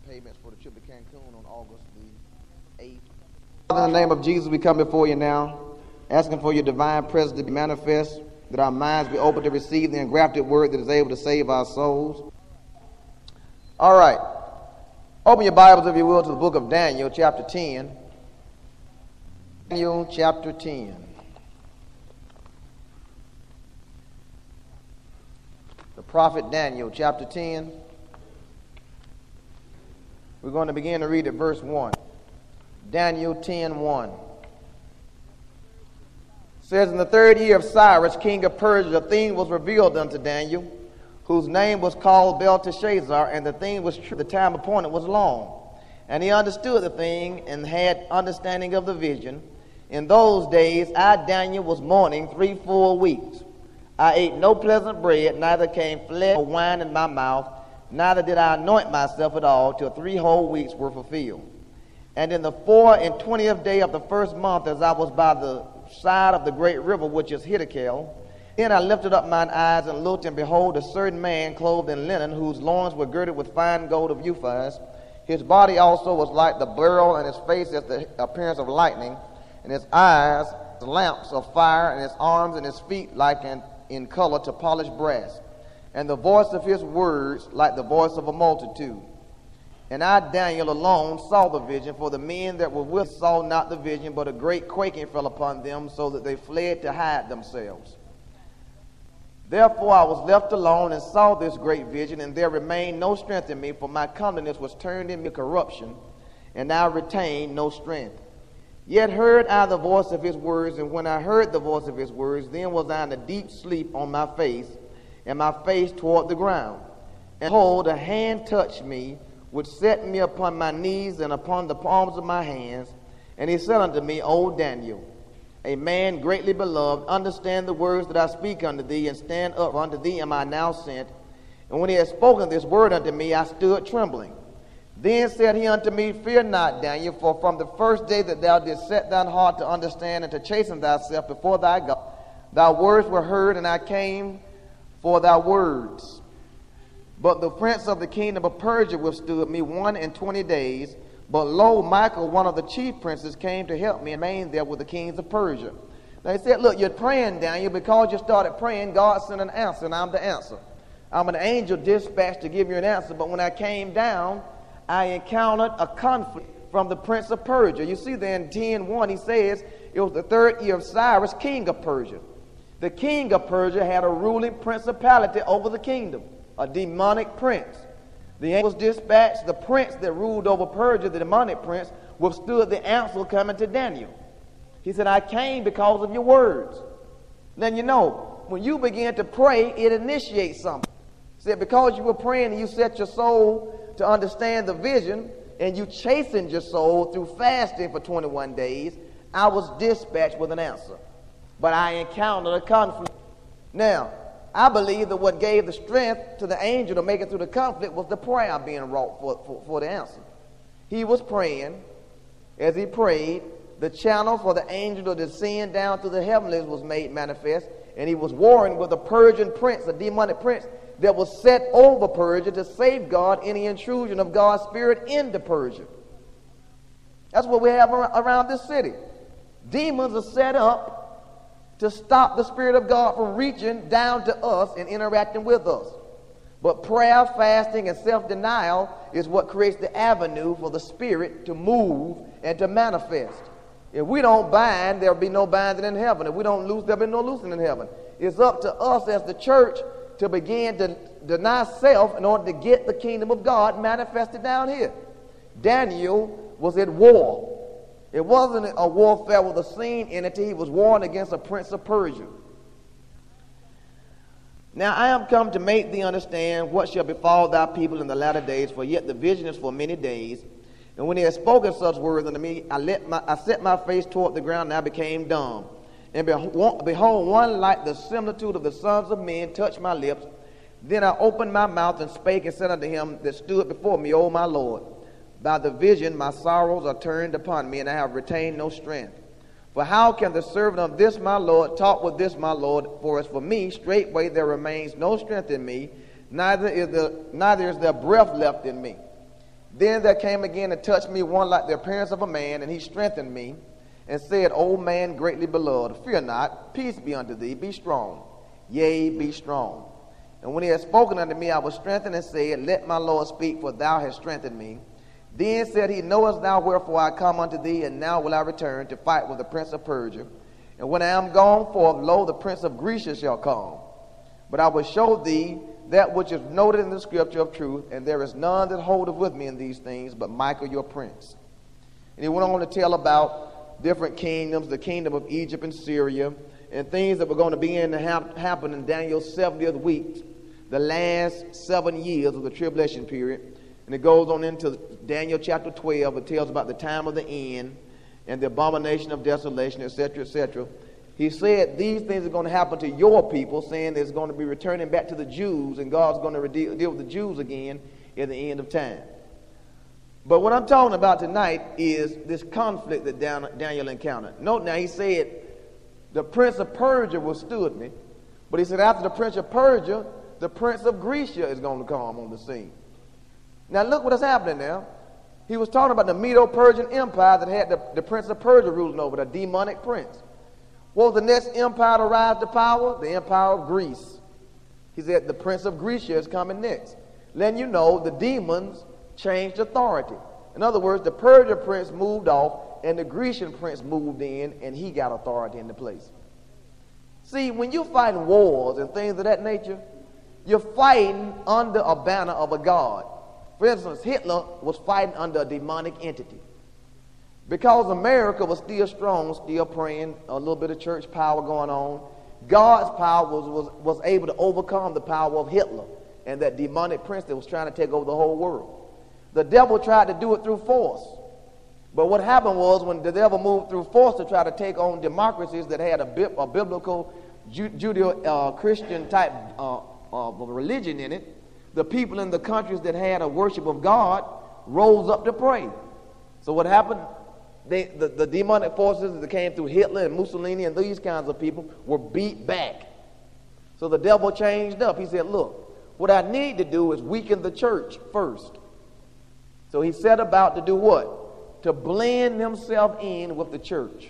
payments for the trip to Cancun on August the 8th. Father, in the name of Jesus, we come before you now, asking for your divine presence to be manifest, that our minds be open to receive the engrafted word that is able to save our souls. All right. Open your Bibles, if you will, to the book of Daniel, chapter 10. Daniel, chapter 10. The prophet Daniel, chapter 10. We're going to begin to read at verse 1. Daniel 10:1. Says, in the third year of Cyrus, king of Persia, a thing was revealed unto Daniel, whose name was called Belteshazzar, and the thing was true. The time appointed was long. And he understood the thing and had understanding of the vision. In those days I, Daniel, was mourning 3 full weeks. I ate no pleasant bread, neither came flesh or wine in my mouth, neither did I anoint myself at all, till 3 whole weeks were fulfilled. And in the 24th day of the first month, as I was by the side of the great river, which is Hiddekel, then I lifted up mine eyes and looked, and behold, a certain man clothed in linen, whose loins were girded with fine gold of Uphaz. His body also was like the beryl, and his face as the appearance of lightning, and his eyes lamps of fire, and his arms and his feet like in color to polished brass, and the voice of his words like the voice of a multitude. And I, Daniel, alone saw the vision, for the men that were with saw not the vision, but a great quaking fell upon them, so that they fled to hide themselves. Therefore I was left alone and saw this great vision, and there remained no strength in me, for my countenance was turned in me corruption, and I retained no strength. Yet heard I the voice of his words, and when I heard the voice of his words, then was I in a deep sleep on my face, and my face toward the ground. And behold, a hand touched me, which set me upon my knees and upon the palms of my hands. And he said unto me, O Daniel, a man greatly beloved, understand the words that I speak unto thee, and stand up, for unto thee am I now sent. And when he had spoken this word unto me, I stood trembling. Then said he unto me, Fear not, Daniel, for from the first day that thou didst set thine heart to understand and to chasten thyself before thy God, thy words were heard, and I came for thy words. But the prince of the kingdom of Persia withstood me 21 days. But lo, Michael, one of the chief princes, came to help me, and remained there with the kings of Persia. Now he said, look, you're praying, Daniel, because you started praying, God sent an answer, and I'm the answer. I'm an angel dispatched to give you an answer, but when I came down, I encountered a conflict from the prince of Persia. You see there in 10:1, he says, it was the third year of Cyrus, king of Persia. The king of Persia had a ruling principality over the kingdom, a demonic prince. The angel was dispatched. The prince that ruled over Persia, the demonic prince, withstood the answer coming to Daniel. He said, I came because of your words. Then you know, when you begin to pray, it initiates something. He said, because you were praying and you set your soul to understand the vision, and you chastened your soul through fasting for 21 days, I was dispatched with an answer. But I encountered a conflict. Now, I believe that what gave the strength to the angel to make it through the conflict was the prayer being wrought for the answer. He was praying. As he prayed, the channel for the angel to descend down through the heavens was made manifest, and he was warring with a Persian prince, a demonic prince, that was set over Persia to safeguard any intrusion of God's spirit into Persia. That's what we have around this city. Demons are set up to stop the Spirit of God from reaching down to us and interacting with us. But prayer, fasting, and self-denial is what creates the avenue for the Spirit to move and to manifest. If we don't bind, there'll be no binding in heaven. If we don't loose, there'll be no loosing in heaven. It's up to us as the church to begin to deny self in order to get the kingdom of God manifested down here. Daniel was at war. It wasn't a warfare with a seen entity. He was warring against a prince of Persia. Now I am come to make thee understand what shall befall thy people in the latter days, for yet the vision is for many days. And when he had spoken such words unto me, I set my face toward the ground, and I became dumb. And behold, one like the similitude of the sons of men touched my lips. Then I opened my mouth and spake and said unto him that stood before me, O my Lord, by the vision my sorrows are turned upon me, and I have retained no strength. For how can the servant of this my Lord talk with this my Lord? For as for me, straightway there remains no strength in me, neither is there breath left in me. Then there came again and touched me one like the appearance of a man, and he strengthened me, and said, O man greatly beloved, fear not, peace be unto thee, be strong, yea, be strong. And when he had spoken unto me, I was strengthened, and said, Let my Lord speak, for thou hast strengthened me. Then said he, Knowest thou wherefore I come unto thee, and now will I return to fight with the prince of Persia. And when I am gone forth, lo, the prince of Grecia shall come. But I will show thee that which is noted in the scripture of truth, and there is none that holdeth with me in these things, but Michael your prince. And he went on to tell about different kingdoms, the kingdom of Egypt and Syria, and things that were going to begin to happen in Daniel's 70th week, the last 7 years of the tribulation period. And it goes on into Daniel chapter 12. It tells about the time of the end and the abomination of desolation, etc., etc. He said these things are going to happen to your people, saying there's going to be returning back to the Jews, and God's going to deal with the Jews again in the end of time. But what I'm talking about tonight is this conflict that Daniel encountered. Note now, he said, the prince of Persia withstood me. But he said, after the prince of Persia, the prince of Grecia is going to come on the scene. Now look what is happening now. He was talking about the Medo-Persian Empire that had the prince of Persia ruling over, the demonic prince. What was the next empire to rise to power? The empire of Greece. He said the prince of Grecia is coming next. Letting you know the demons changed authority. In other words, the Persian prince moved off and the Grecian prince moved in, and he got authority in the place. See, when you're fighting wars and things of that nature, you're fighting under a banner of a god. For instance, Hitler was fighting under a demonic entity. Because America was still strong, still praying, a little bit of church power going on, God's power was able to overcome the power of Hitler and that demonic prince that was trying to take over the whole world. The devil tried to do it through force. But what happened was, when the devil moved through force to try to take on democracies that had a biblical Judeo-Christian type of religion in it, the people in the countries that had a worship of God rose up to pray. So what happened? The demonic forces that came through Hitler and Mussolini and these kinds of people were beat back. So the devil changed up. He said, look, what I need to do is weaken the church first. So he set about to do what? To blend himself in with the church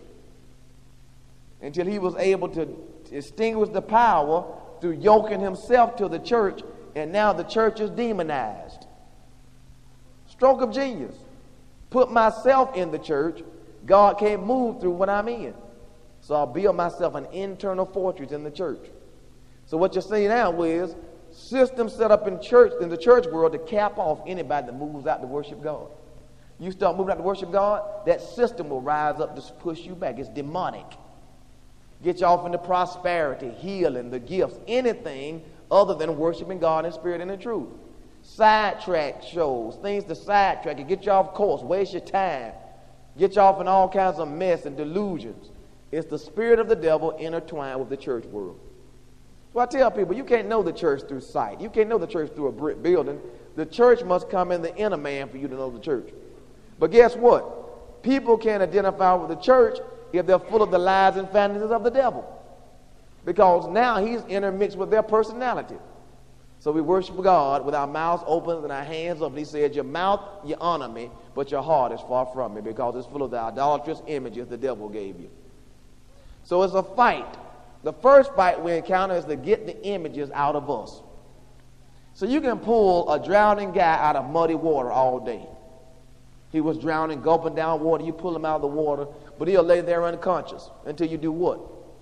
until he was able to extinguish the power through yoking himself to the church, and now the church is demonized. Stroke of genius. Put myself in the church. God can't move through what I'm in. So I'll build myself an internal fortress in the church. So what you're seeing now is systems set up in the church world to cap off anybody that moves out to worship God. You start moving out to worship God, that system will rise up to push you back. It's demonic. Get you off into prosperity, healing, the gifts, anything other than worshiping God in spirit and in truth. Sidetrack shows, things to sidetrack you, get you off course, waste your time, get you off in all kinds of mess and delusions. It's the spirit of the devil intertwined with the church world. So I tell people, you can't know the church through sight. You can't know the church through a brick building. The church must come in the inner man for you to know the church. But guess what? People can't identify with the church if they're full of the lies and fantasies of the devil. Because now he's intermixed with their personality. So we worship God with our mouths open and our hands up. And he said, your mouth, you honor me, but your heart is far from me, because it's full of the idolatrous images the devil gave you. So it's a fight. The first fight we encounter is to get the images out of us. So you can pull a drowning guy out of muddy water all day. He was drowning, gulping down water. You pull him out of the water, but he'll lay there unconscious until you do what?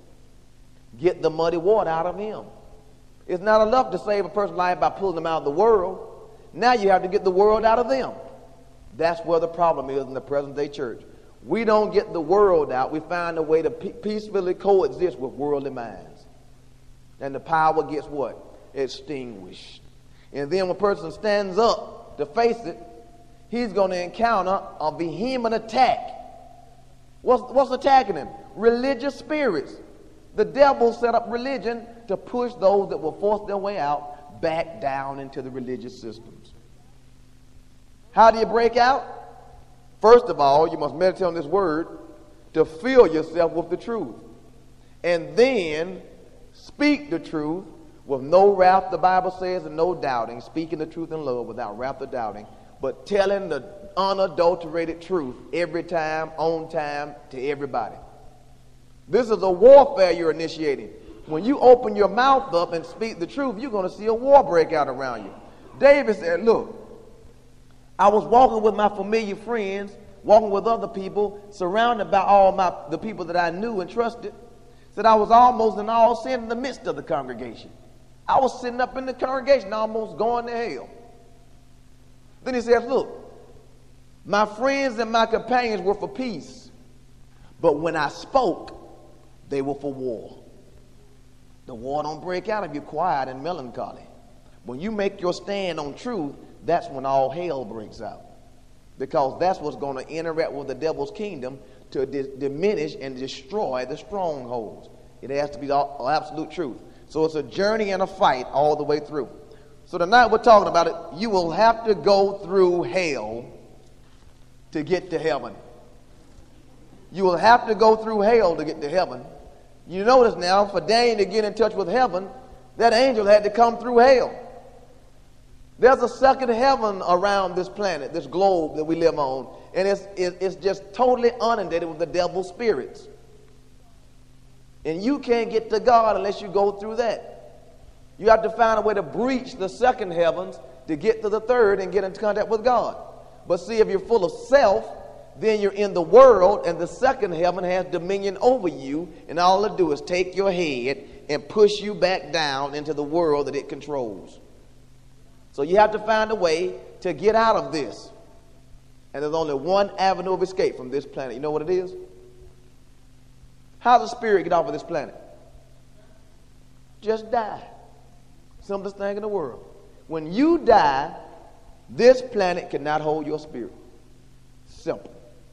Get the muddy water out of him. It's not enough to save a person's life by pulling them out of the world. Now you have to get the world out of them. That's where the problem is in the present day church. We don't get the world out. We find a way to peacefully coexist with worldly minds. And the power gets what? Extinguished. And then when a person stands up to face it, he's going to encounter a vehement attack. What's attacking him? Religious spirits. The devil set up religion to push those that will force their way out back down into the religious systems. How do you break out? First of all, you must meditate on this word to fill yourself with the truth. And then speak the truth with no wrath, the Bible says, and no doubting. Speaking the truth in love without wrath or doubting. but telling the unadulterated truth every time, on time, to everybody. This is a warfare you're initiating. When you open your mouth up and speak the truth, you're going to see a war break out around you. David said, look, I was walking with my familiar friends, walking with other people, surrounded by all the people that I knew and trusted. Said I was almost in all sin in the midst of the congregation. I was sitting up in the congregation almost going to hell. Then he says, look, my friends and my companions were for peace, but when I spoke, they were for war. The war don't break out if you're quiet and melancholy. When you make your stand on truth, that's when all hell breaks out. Because that's what's going to interact with the devil's kingdom to diminish and destroy the strongholds. It has to be all absolute truth. So it's a journey and a fight all the way through. So tonight we're talking about it. You will have to go through hell to get to heaven. You will have to go through hell to get to heaven. You notice now, for Daniel to get in touch with heaven, that angel had to come through hell. There's a second heaven around this planet, this globe that we live on, and it's just totally inundated with the devil's spirits. And you can't get to God unless you go through that. You have to find a way to breach the second heavens to get to the third and get into contact with God. But see, if you're full of self, then you're in the world, and the second heaven has dominion over you, and all it do is take your head and push you back down into the world that it controls. So you have to find a way to get out of this. And there's only one avenue of escape from this planet. You know what it is? How does the spirit get off of this planet? Just die. Simplest thing in the world. When you die, this planet cannot hold your spirit. Simple.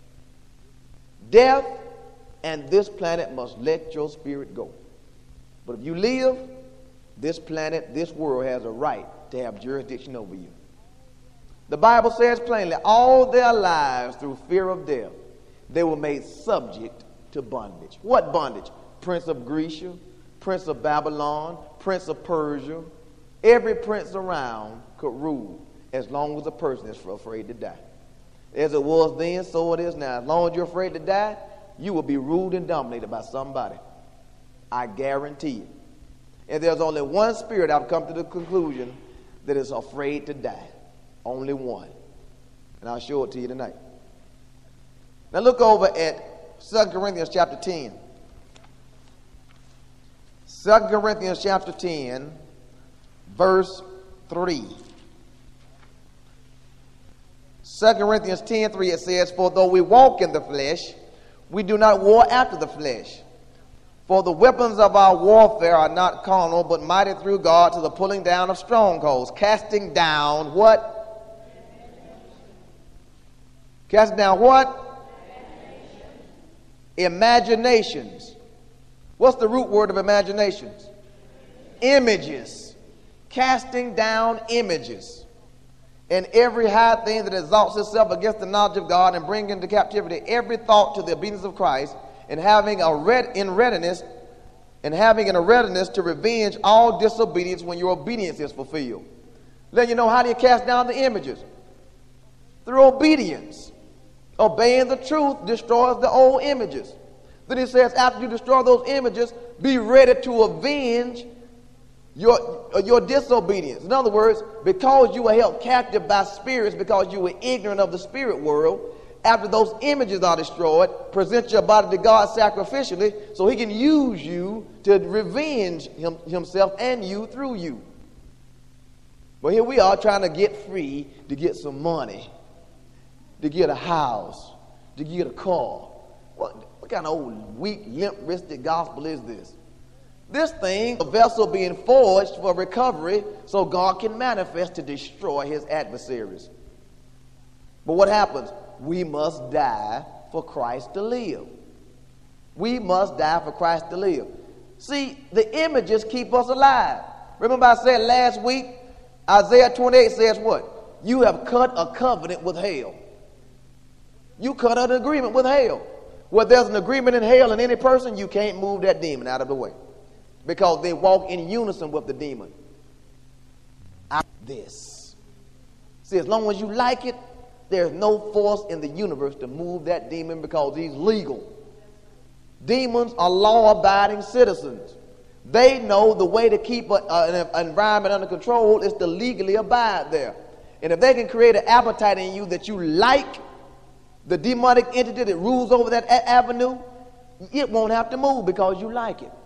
Death and this planet must let your spirit go. But if you live, this planet, this world has a right to have jurisdiction over you. The Bible says plainly, all their lives through fear of death, they were made subject to bondage. What bondage? Prince of Grecia, Prince of Babylon, Prince of Persia. Every prince around could rule as long as a person is afraid to die. As it was then, so it is now. As long as you're afraid to die, you will be ruled and dominated by somebody. I guarantee it. And there's only one spirit I've come to the conclusion that is afraid to die. Only one. And I'll show it to you tonight. Now look over at 2 Corinthians chapter 10. 2 Corinthians chapter 10, verse 3. 2 Corinthians 10:3, it says, for though we walk in the flesh, we do not war after the flesh. For the weapons of our warfare are not carnal, but mighty through God to the pulling down of strongholds, casting down what? Casting down what? Imaginations. What's the root word of imaginations? Images. Casting down images. And every high thing that exalts itself against the knowledge of God, and bring into captivity every thought to the obedience of Christ, and having a readiness to revenge all disobedience when your obedience is fulfilled. Let you know, how do you cast down the images? Through obedience. Obeying the truth destroys the old images. Then he says, after you destroy those images, be ready to avenge your disobedience. In other words, because you were held captive by spirits, because you were ignorant of the spirit world, after those images are destroyed, present your body to God sacrificially so he can use you to revenge himself and you through you. But here we are trying to get free, to get some money, to get a house, to get a car. What kind of old, weak, limp-wristed gospel is this? This thing, a vessel being forged for recovery so God can manifest to destroy his adversaries. But what happens? We must die for Christ to live. We must die for Christ to live. See, the images keep us alive. Remember I said last week, Isaiah 28 says what? You have cut a covenant with hell. You cut an agreement with hell. Where there's an agreement in hell in any person, you can't move that demon out of the way. Because they walk in unison with the demon. This. See, as long as you like it, there's no force in the universe to move that demon because he's legal. Demons are law-abiding citizens. They know the way to keep an environment under control is to legally abide there. And if they can create an appetite in you that you like the demonic entity that rules over that avenue, it won't have to move because you like it.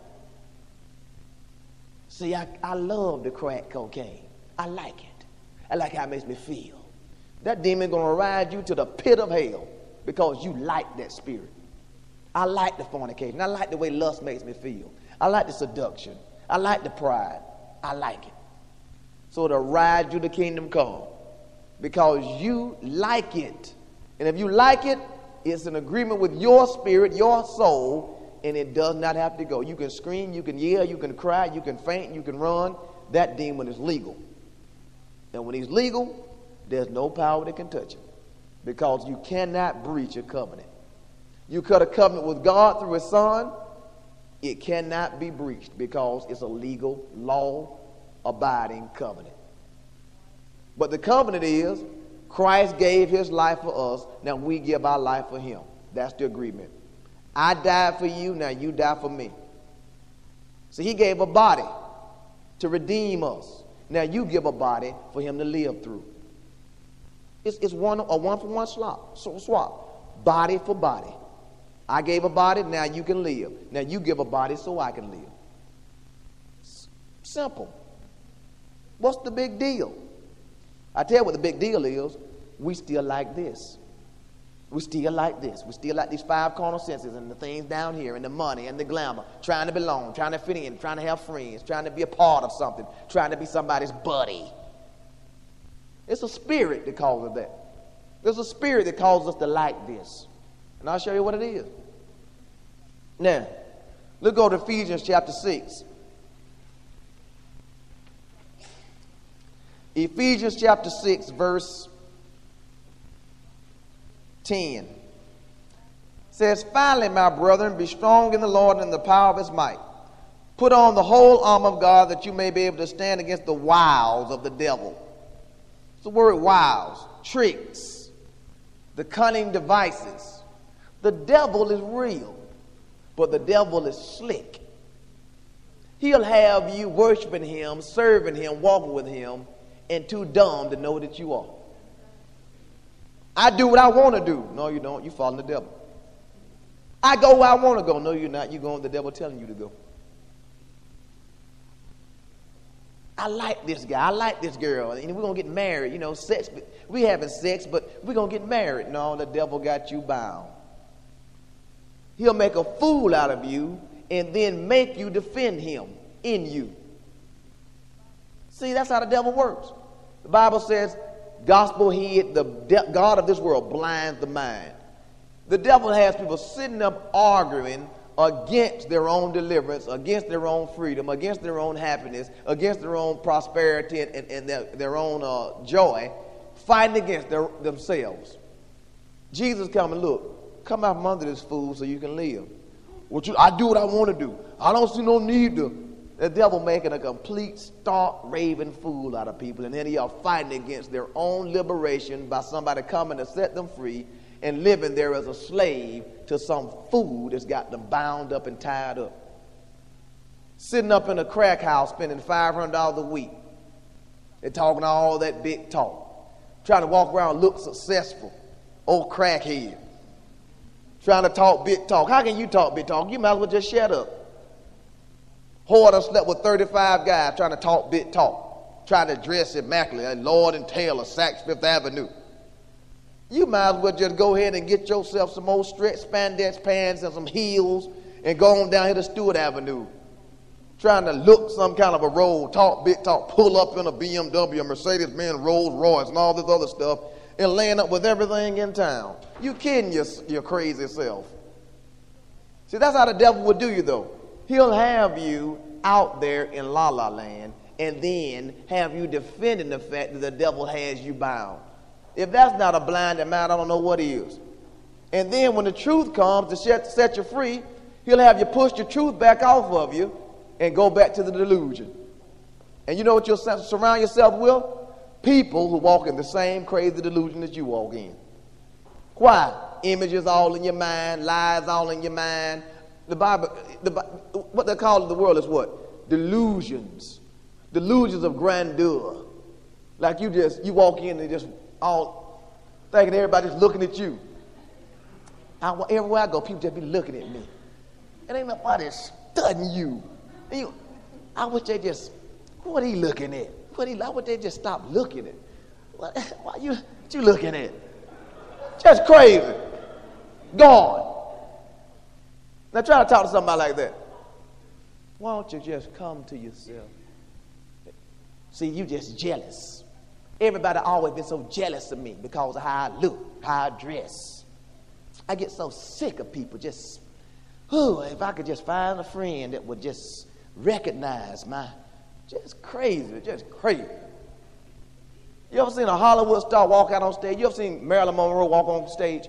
See, I love the crack cocaine. I like it. I like how it makes me feel. That demon going to ride you to the pit of hell because you like that spirit. I like the fornication. I like the way lust makes me feel. I like the seduction. I like the pride. I like it. So to ride you to kingdom come because you like it. And if you like it, it's an agreement with your spirit, your soul, and it does not have to go. You can scream, you can yell, you can cry, you can faint, you can run. That demon is legal. And when he's legal, there's no power that can touch him because you cannot breach a covenant. You cut a covenant with God through his son, it cannot be breached because it's a legal, law-abiding covenant. But the covenant is Christ gave his life for us, now we give our life for him. That's the agreement. I died for you, now you die for me. So he gave a body to redeem us. Now you give a body for him to live through. It's a one-for-one swap. Body for body. I gave a body, now you can live. Now you give a body so I can live. Simple. What's the big deal? I tell you what the big deal is. We still like this. We still like this. We still like these five carnal senses and the things down here and the money and the glamour, trying to belong, trying to fit in, trying to have friends, trying to be a part of something, trying to be somebody's buddy. It's a spirit that causes that. There's a spirit that causes us to like this. And I'll show you what it is. Now, let's go to Ephesians chapter 6. Ephesians chapter 6, verse 10. Says, finally, my brethren, be strong in the Lord and in the power of his might. Put on the whole armor of God that you may be able to stand against the wiles of the devil. It's the word wiles, tricks, the cunning devices. The devil is real, but the devil is slick. He'll have you worshiping him, serving him, walking with him, and too dumb to know that you are. I do what I want to do. No, you don't. You're following the devil. I go where I want to go. No, you're not. You're going where the devil telling you to go. I like this guy. I like this girl. And we're going to get married. You know, sex. We having sex, but we're going to get married. No, the devil got you bound. He'll make a fool out of you and then make you defend him in you. See, that's how the devil works. The Bible says, gospel hid, the God of this world blinds the mind. The devil has people sitting up arguing against their own deliverance, against their own freedom, against their own happiness, against their own prosperity and their own joy, fighting against themselves. Jesus come and look. Come out from under this fool so you can live. I do what I want to do. I don't see no need to. The devil making a complete, stark, raving fool out of people. And then they are fighting against their own liberation by somebody coming to set them free and living there as a slave to some fool that's got them bound up and tied up. Sitting up in a crack house spending $500 a week. They're talking all that big talk. Trying to walk around and look successful. Old crackhead. Trying to talk big talk. How can you talk big talk? You might as well just shut up. Hoarder slept with 35 guys trying to talk big talk. Trying to dress immaculately at Lord and Taylor, Saks Fifth Avenue. You might as well just go ahead and get yourself some old stretch spandex pants and some heels and go on down here to Stewart Avenue. Trying to look some kind of a role, talk big talk, pull up in a BMW, a Mercedes-Benz, Rolls Royce and all this other stuff and laying up with everything in town. You kidding your crazy self. See, that's how the devil would do you though. He'll have you out there in La La Land and then have you defending the fact that the devil has you bound. If that's not a blinded mind, I don't know what is. And then when the truth comes to set you free, he'll have you push the truth back off of you and go back to the delusion. And you know what you'll surround yourself with? people who walk in the same crazy delusion that you walk in. Why? Images all in your mind, lies all in your mind. The Bible, what they call in the world is what? Delusions. Delusions of grandeur. Like you walk in and just all thinking everybody's looking at you. Everywhere I go, people just be looking at me. And ain't nobody studying you. I wish they just, what are he looking at? I wish they just stop looking at. What you looking at? Just crazy. Gone. Now try to talk to somebody like that. Why don't you just come to yourself? See, you just jealous. Everybody always been so jealous of me because of how I look, how I dress. I get so sick of people just, if I could just find a friend that would just recognize just crazy. You ever seen a Hollywood star walk out on stage? You ever seen Marilyn Monroe walk on stage?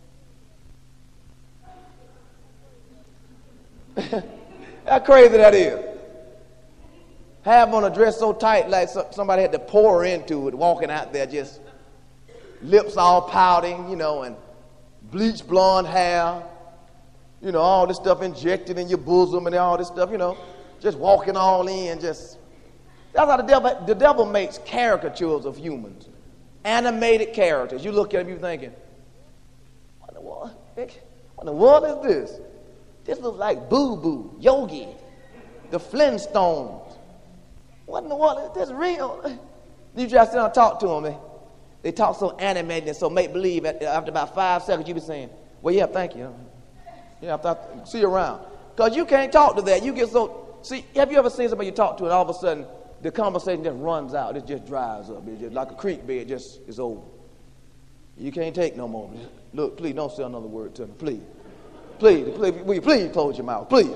How crazy that is. Have on a dress so tight like somebody had to pour into it, walking out there just lips all pouting, and bleached blonde hair, all this stuff injected in your bosom and all this stuff, just walking all in, that's how the devil makes caricatures of humans, animated characters. You look at them, you thinking, what in the world is this? This looks like Boo Boo, Yogi, the Flintstones. What in the world is this real? You just sit down and talk to them. They talk so animated and so make-believe. After about 5 seconds, you be saying, well, yeah, thank you. Yeah, see you around. Because you can't talk to that. You get so, see, have you ever seen somebody you talk to and all of a sudden the conversation just runs out. It just dries up. It's just like a creek bed, just is over. You can't take no more. Look, please don't say another word to me. Please. Will you please close your mouth? Please.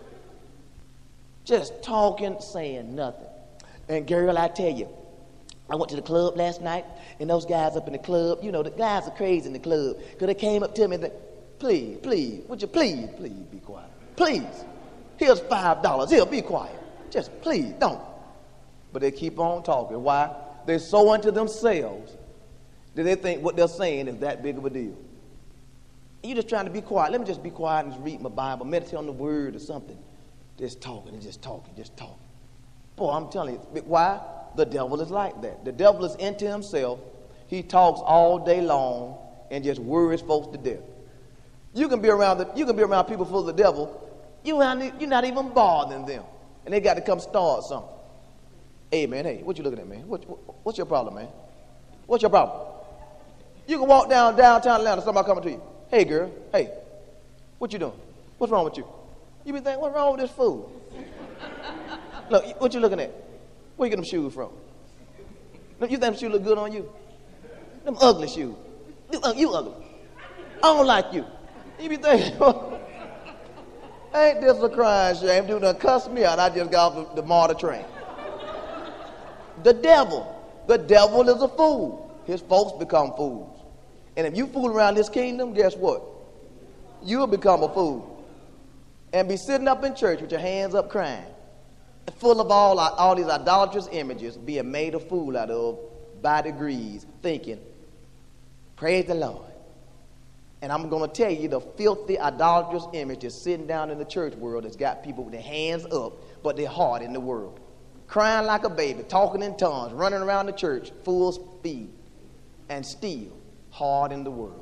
Just talking, saying nothing. And girl, I tell you, I went to the club last night, and those guys up in the club, the guys are crazy in the club, because they came up to me and said, please, would you please be quiet? Please. Here's $5. Here, be quiet. Just please, don't. But they keep on talking. Why? They're so into themselves that they think what they're saying is that big of a deal. You're just trying to be quiet. Let me just be quiet and just read my Bible, meditate on the word or something. Just talking. Boy, I'm telling you, why? The devil is like that. The devil is into himself. He talks all day long and just worries folks to death. You can be around people full of the devil. You're not even bothering them, and they got to come start something. Hey man, what you looking at, man? What's your problem, man? What's your problem? You can walk downtown Atlanta, somebody coming to you. Hey girl, hey, what you doing? What's wrong with you? You be thinking, what's wrong with this fool? Look, what you looking at? Where you get them shoes from? You think them shoes look good on you? Them ugly shoes. You ugly. I don't like you. You be thinking, ain't this a crying shame? Dude done cussed me out. I just got off the MARTA train. The devil is a fool. His folks become fools. And if you fool around this kingdom, guess what? You'll become a fool. And be sitting up in church with your hands up crying, full of all these idolatrous images being made a fool out of by degrees, thinking, praise the Lord. And I'm going to tell you, the filthy idolatrous image is sitting down in the church world that's got people with their hands up, but their heart in the world. Crying like a baby, talking in tongues, running around the church full speed, and still hard in the world.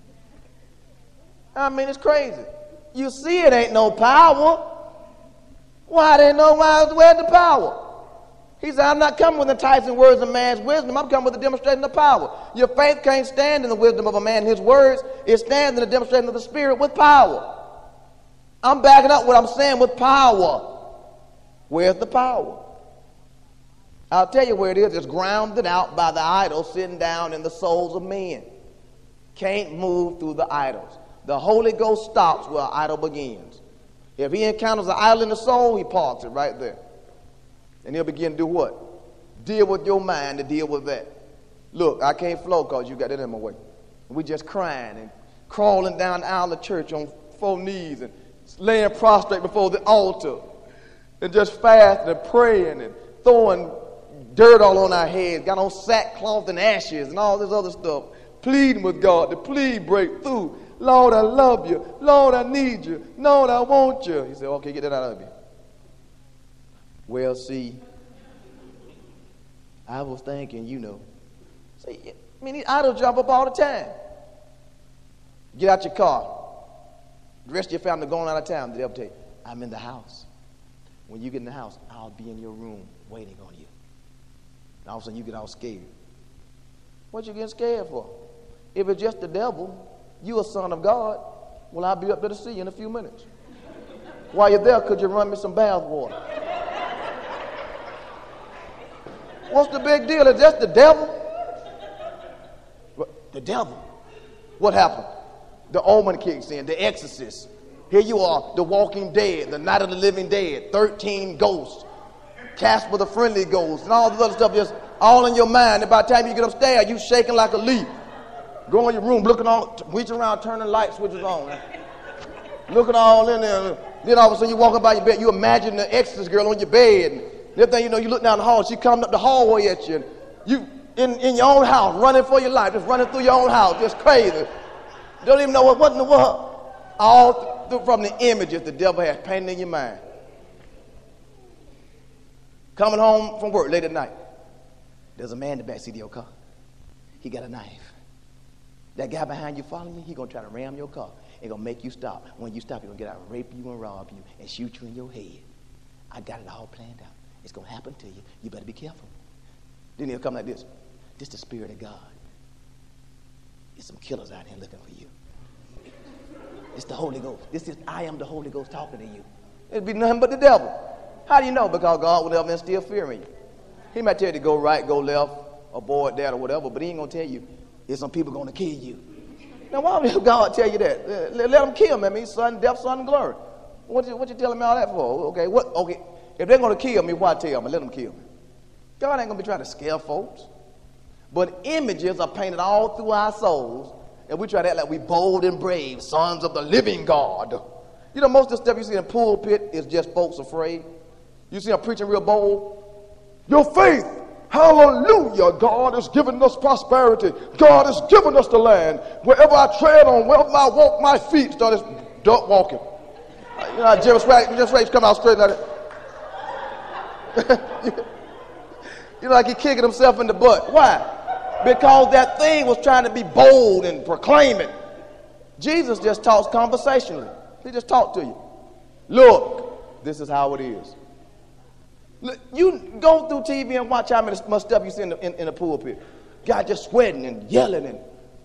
I mean, it's crazy. You see it ain't no power. Why they know where's the power? He said, I'm not coming with enticing words of man's wisdom. I'm coming with a demonstration of power. Your faith can't stand in the wisdom of a man and his words. It stands in the demonstration of the Spirit with power. I'm backing up what I'm saying with power. Where's the power? I'll tell you where it is. It's grounded out by the idols sitting down in the souls of men. Can't move through the idols. The Holy Ghost stops where an idol begins. If he encounters an idol in the soul, he parks it right there. And he'll begin to do what? Deal with your mind to deal with that. Look, I can't flow because you got that in my way. And we just crying and crawling down the aisle of church on 4 knees and laying prostrate before the altar and just fasting and praying and throwing dirt all on our heads, got on sackcloth and ashes and all this other stuff, pleading with God to please break through. Lord, I love you. Lord, I need you. Lord, I want you. He said, okay, get that out of you. Well, see, I was thinking, See, these idols jump up all the time. Get out your car. The rest of your family going out of town. The devil tell you, I'm in the house. When you get in the house, I'll be in your room waiting on you. And all of a sudden you get all scared. What you getting scared for? If it's just the devil, you a son of God, well, I'll be up there to see you in a few minutes. While you're there, could you run me some bath water? What's the big deal? It's just the devil? The devil. What happened? The omen kicks in, the exorcist. Here you are, the walking dead, the night of the living dead, 13 ghosts, Casper the friendly ghost, and all this other stuff just all in your mind. And by the time you get upstairs, you shaking like a leaf. Go in your room, looking all, reaching around, turning light switches on. Looking all in there. Then all of a sudden you walking by your bed, you imagine the exorcist girl on your bed. And next thing you know, you look down the hall, she coming up the hallway at you. And you in your own house, running for your life, just running through your own house, just crazy. Don't even know what in the world. All from the images the devil has painted in your mind. Coming home from work late at night. There's a man in the backseat of your car. He got a knife. That guy behind you following you, he's going to try to ram your car. He's going to make you stop. When you stop, he's going to get out and rape you and rob you and shoot you in your head. I got it all planned out. It's going to happen to you. You better be careful. Then he'll come like this. This is the Spirit of God. There's some killers out here looking for you. It's the Holy Ghost. I am the Holy Ghost talking to you. It'd be nothing but the devil. How do you know? Because God will never instill fear in you. He might tell you to go right, go left, avoid that or whatever, but he ain't going to tell you there's some people going to kill you. Now, why would God tell you that? Let them kill me. I mean, son, death, son, and glory. What you telling me all that for? Okay, if they're going to kill me, why tell me? Let them kill me. God ain't going to be trying to scare folks. But images are painted all through our souls, and we try to act like we bold and brave, sons of the living God. You know, most of the stuff you see in the pulpit is just folks afraid. You see them preaching real bold. Your faith, hallelujah, God has given us prosperity. God has given us the land. Wherever I tread on, wherever I walk, my feet start duck walking. You know, Jim Swag's come out straight like that. You know, like he kicking himself in the butt. Why? Because that thing was trying to be bold and proclaim it. Jesus just talks conversationally. He just talked to you. Look, this is how it is. Look, you go through TV and watch how much stuff you see in the pulpit. Guy just sweating and yelling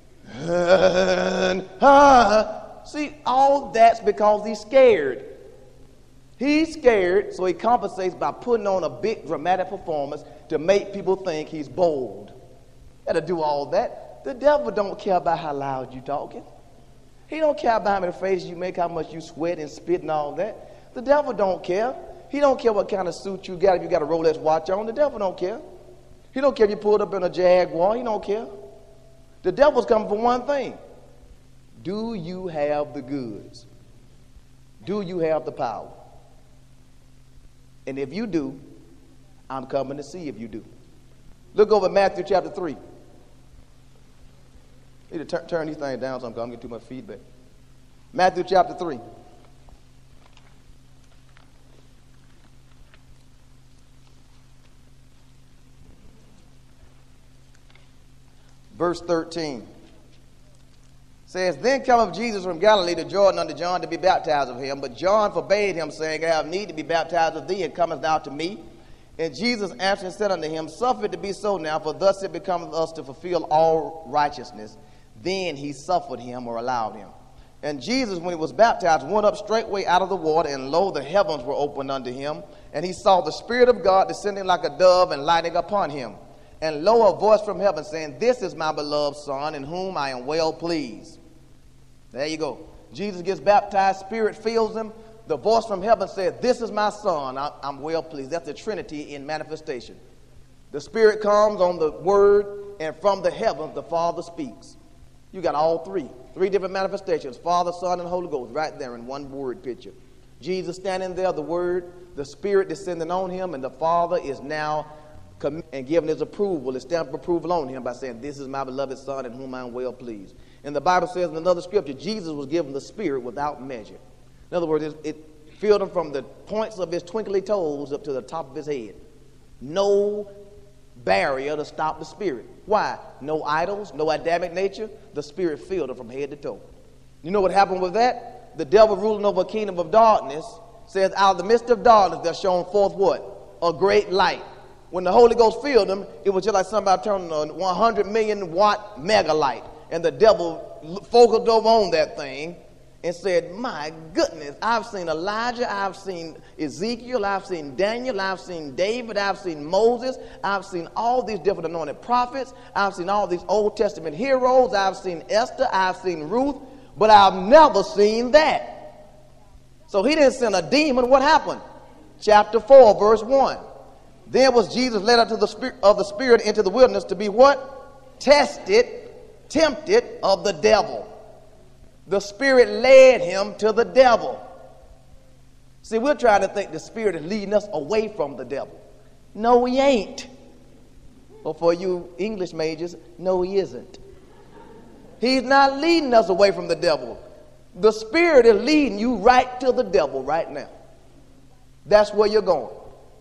and See, all that's because he's scared. He's scared, so he compensates by putting on a big dramatic performance to make people think he's bold. To do all that. The devil don't care about how loud you talking. He don't care about how many faces you make, how much you sweat and spit and all that. The devil don't care. He don't care what kind of suit you got. If you got a Rolex watch on, the devil don't care. He don't care if you pulled up in a Jaguar. He don't care. The devil's coming for one thing. Do you have the goods? Do you have the power? And if you do, I'm coming to see if you do. Look over Matthew chapter 3. I need to turn these things down so I'm getting too much feedback. Matthew chapter 3. Verse 13 says, Then cometh Jesus from Galilee to Jordan unto John to be baptized of him. But John forbade him, saying, I have need to be baptized of thee, and comest thou to me? And Jesus answered and said unto him, Suffer it to be so now, for thus it becometh us to fulfill all righteousness. Then he suffered him, or allowed him. And Jesus, when he was baptized, went up straightway out of the water, and lo, the heavens were opened unto him. And he saw the Spirit of God descending like a dove and lighting upon him. And lo, a voice from heaven saying, This is my beloved Son, in whom I am well pleased. There you go. Jesus gets baptized, Spirit fills him. The voice from heaven said, This is my Son, I'm well pleased. That's the Trinity in manifestation. The Spirit comes on the Word, and from the heavens the Father speaks. You got all three different manifestations, Father, Son, and Holy Ghost, right there in one word picture. Jesus standing there, the Word, the Spirit descending on him, and the Father is now and giving his approval, his stamp of approval on him by saying, this is my beloved Son in whom I am well pleased. And the Bible says in another scripture, Jesus was given the Spirit without measure. In other words, it filled him from the points of his twinkly toes up to the top of his head. No barrier to stop the Spirit. Why? No idols, no Adamic nature. The Spirit filled him from head to toe. You know what happened with that? The devil ruling over a kingdom of darkness says, out of the midst of darkness there shone forth what? A great light. When the Holy Ghost filled him, it was just like somebody turning a 100 million watt mega light. And the devil focused over on that thing and said, my goodness, I've seen Elijah, I've seen Ezekiel, I've seen Daniel, I've seen David, I've seen Moses, I've seen all these different anointed prophets, I've seen all these Old Testament heroes, I've seen Esther, I've seen Ruth, but I've never seen that. So he didn't send a demon. What happened? Chapter 4, verse 1. Then was Jesus led up to the Spirit into the wilderness to be what? Tested, tempted of the devil. The Spirit led him to the devil. See, we're trying to think the Spirit is leading us away from the devil. No, he ain't. Or for you English majors, no, he isn't. He's not leading us away from the devil. The Spirit is leading you right to the devil right now. That's where you're going.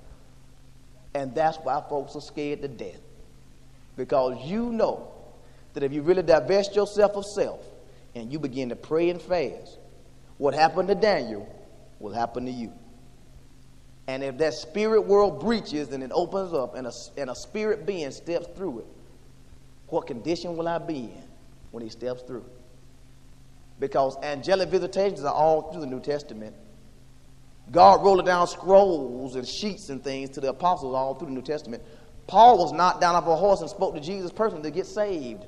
And that's why folks are scared to death. Because you know that if you really divest yourself of self and you begin to pray and fast, what happened to Daniel will happen to you. And if that spirit world breaches and it opens up and a spirit being steps through it, what condition will I be in when he steps through? Because angelic visitations are all through the New Testament. God rolled down scrolls and sheets and things to the apostles all through the New Testament. Paul was knocked down off a horse and spoke to Jesus personally to get saved.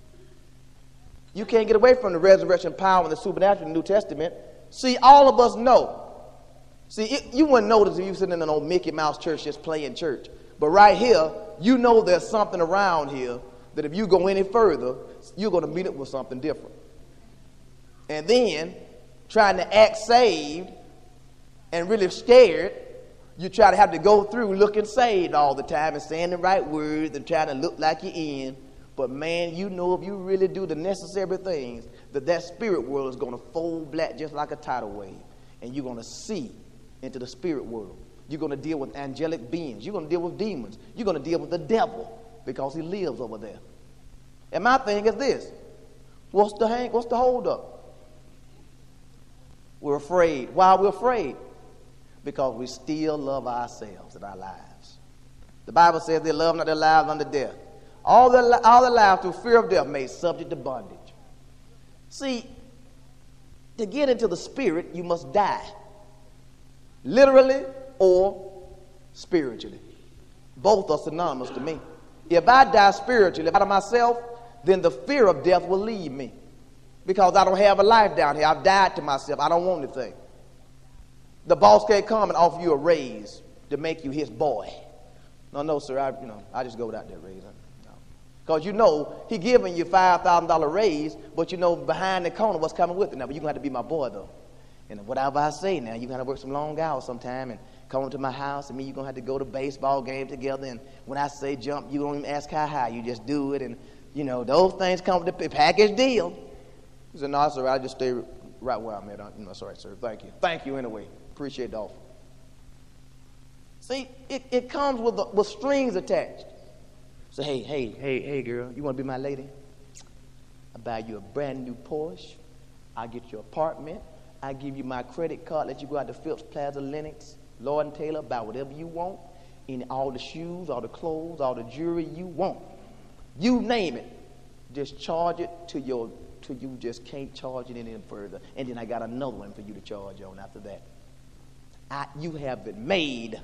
You can't get away from the resurrection power and the supernatural in the New Testament. See, all of us know. See, you wouldn't notice if you sitting in an old Mickey Mouse church just playing church. But right here, you know there's something around here that if you go any further, you're going to meet up with something different. And then, trying to act saved and really scared, you try to have to go through looking saved all the time and saying the right words and trying to look like you're in. But man, you know if you really do the necessary things, that spirit world is going to fold back just like a tidal wave. And you're going to see into the spirit world. You're going to deal with angelic beings. You're going to deal with demons. You're going to deal with the devil because he lives over there. And my thing is this. What's the hold up? We're afraid. Why are we afraid? Because we still love ourselves and our lives. The Bible says they love not their lives unto death. All their lives through fear of death made subject to bondage. See, to get into the spirit, you must die. Literally or spiritually. Both are synonymous to me. If I die spiritually out of myself, then the fear of death will leave me. Because I don't have a life down here. I've died to myself. I don't want anything. The boss can't come and offer you a raise to make you his boy. No, sir. I just go without that raise. Because he giving you $5,000 raise, but behind the corner what's coming with it. Now, but you're going to have to be my boy, though. And whatever I say now, you're going to work some long hours sometime and come to my house, and you're going to have to go to baseball game together. And when I say jump, you don't even ask how high. You just do it. And, those things come with the package deal. He said, no, sir, I just stay right where I'm at. That's all right, sir. Thank you. Thank you anyway. Appreciate the offer. See, it comes with strings attached. So, hey, girl, you want to be my lady? I'll buy you a brand new Porsche. I'll get you an apartment. I'll give you my credit card, let you go out to Phillips Plaza, Lenox, Lord & Taylor, buy whatever you want. All the shoes, all the clothes, all the jewelry you want. You name it. Just charge it till you just can't charge it any further. And then I got another one for you to charge on after that. You have been made.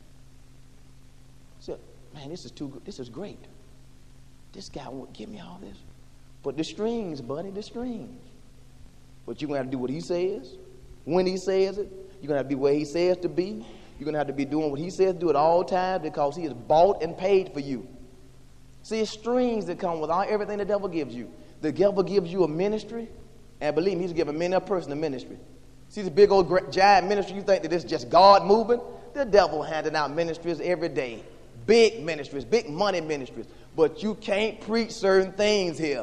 So, man, this is too good. This is great. This guy won't give me all this. But the strings, buddy, the strings. But you're going to have to do what he says, when he says it. You're going to have to be where he says to be. You're going to have to be doing what he says to do at all times because he is bought and paid for you. See, it's strings that come with everything the devil gives you. The devil gives you a ministry, and believe me, he's giving many a person a ministry. See this big old giant ministry, you think that it's just God moving? The devil handing out ministries every day. big ministries, big money ministries, but you can't preach certain things here.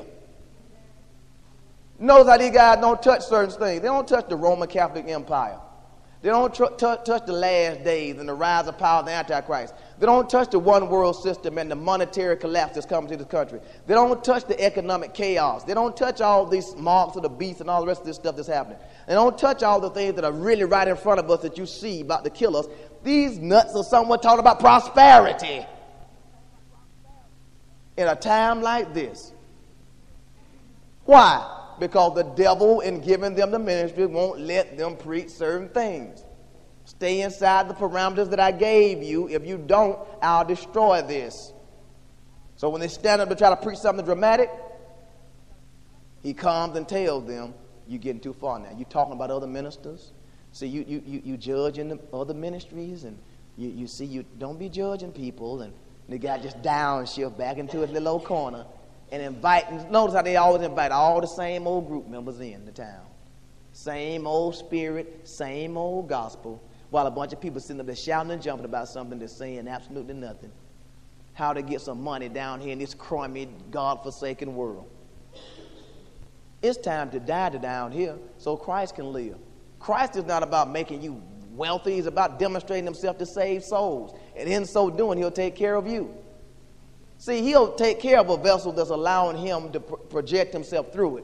Notice how these guys don't touch certain things. They don't touch the Roman Catholic Empire. They don't touch the last days and the rise of power of the Antichrist. They don't touch the one world system and the monetary collapse that's coming to this country. They don't touch the economic chaos. They don't touch all these marks of the beast and all the rest of this stuff that's happening. They don't touch all the things that are really right in front of us that you see about to kill us. These nuts are someone talking about prosperity. In a time like this. Why? Because the devil, in giving them the ministry, won't let them preach certain things. Stay inside the parameters that I gave you. If you don't, I'll destroy this. So when they stand up to try to preach something dramatic, he comes and tells them, you're getting too far now. You're talking about other ministers. See, you judging the other ministries, and you don't be judging people. And the guy just downshift back into his little old corner. And inviting, notice how they always invite all the same old group members in the town. Same old spirit, same old gospel, while a bunch of people sitting up there shouting and jumping about something that's saying absolutely nothing. How to get some money down here in this crummy, God-forsaken world. It's time to die to down here so Christ can live. Christ is not about making you wealthy. He's about demonstrating himself to save souls. And in so doing, he'll take care of you. See, he'll take care of a vessel that's allowing him to project himself through it.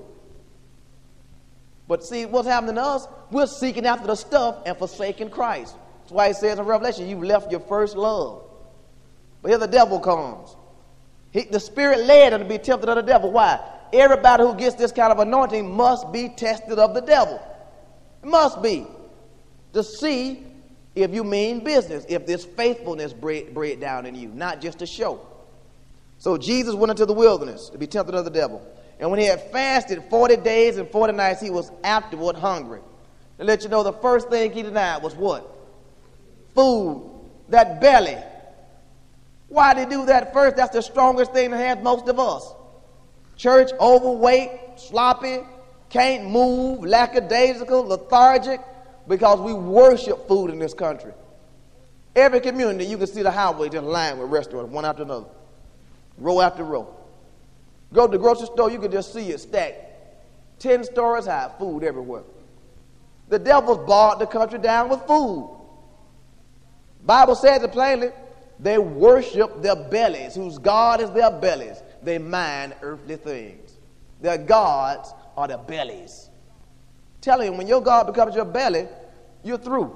But see, what's happening to us? We're seeking after the stuff and forsaking Christ. That's why he says in Revelation, you've left your first love. But here the devil comes. The Spirit led him to be tempted of the devil. Why? Everybody who gets this kind of anointing must be tested of the devil. It must be. To see if you mean business, if this faithfulness bred down in you, not just a show. So Jesus went into the wilderness to be tempted of the devil. And when he had fasted 40 days and 40 nights, he was afterward hungry. To let you know, the first thing he denied was what? Food. That belly. Why did he do that first? That's the strongest thing that has most of us. Church, overweight, sloppy, can't move, lackadaisical, lethargic, because we worship food in this country. Every community, you can see the highway just lined with restaurants, one after another. Row after row. Go to the grocery store, you can just see it stacked. 10 stories high, food everywhere. The devil's bogged the country down with food. Bible says it plainly, they worship their bellies, whose God is their bellies. They mind earthly things. Their gods are their bellies. Tell you, when your God becomes your belly, you're through.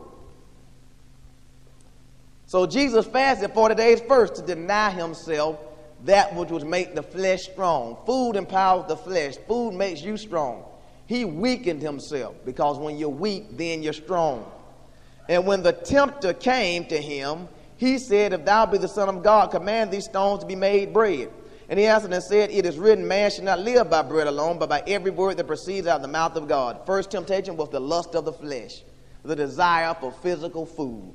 So Jesus fasted 40 days first to deny himself that which would make the flesh strong. Food empowers the flesh. Food makes you strong. He weakened himself, because when you're weak, then you're strong. And when the tempter came to him, he said, if thou be the Son of God, command these stones to be made bread. And he answered and said, it is written, man shall not live by bread alone, but by every word that proceeds out of the mouth of God. First temptation was the lust of the flesh, the desire for physical food.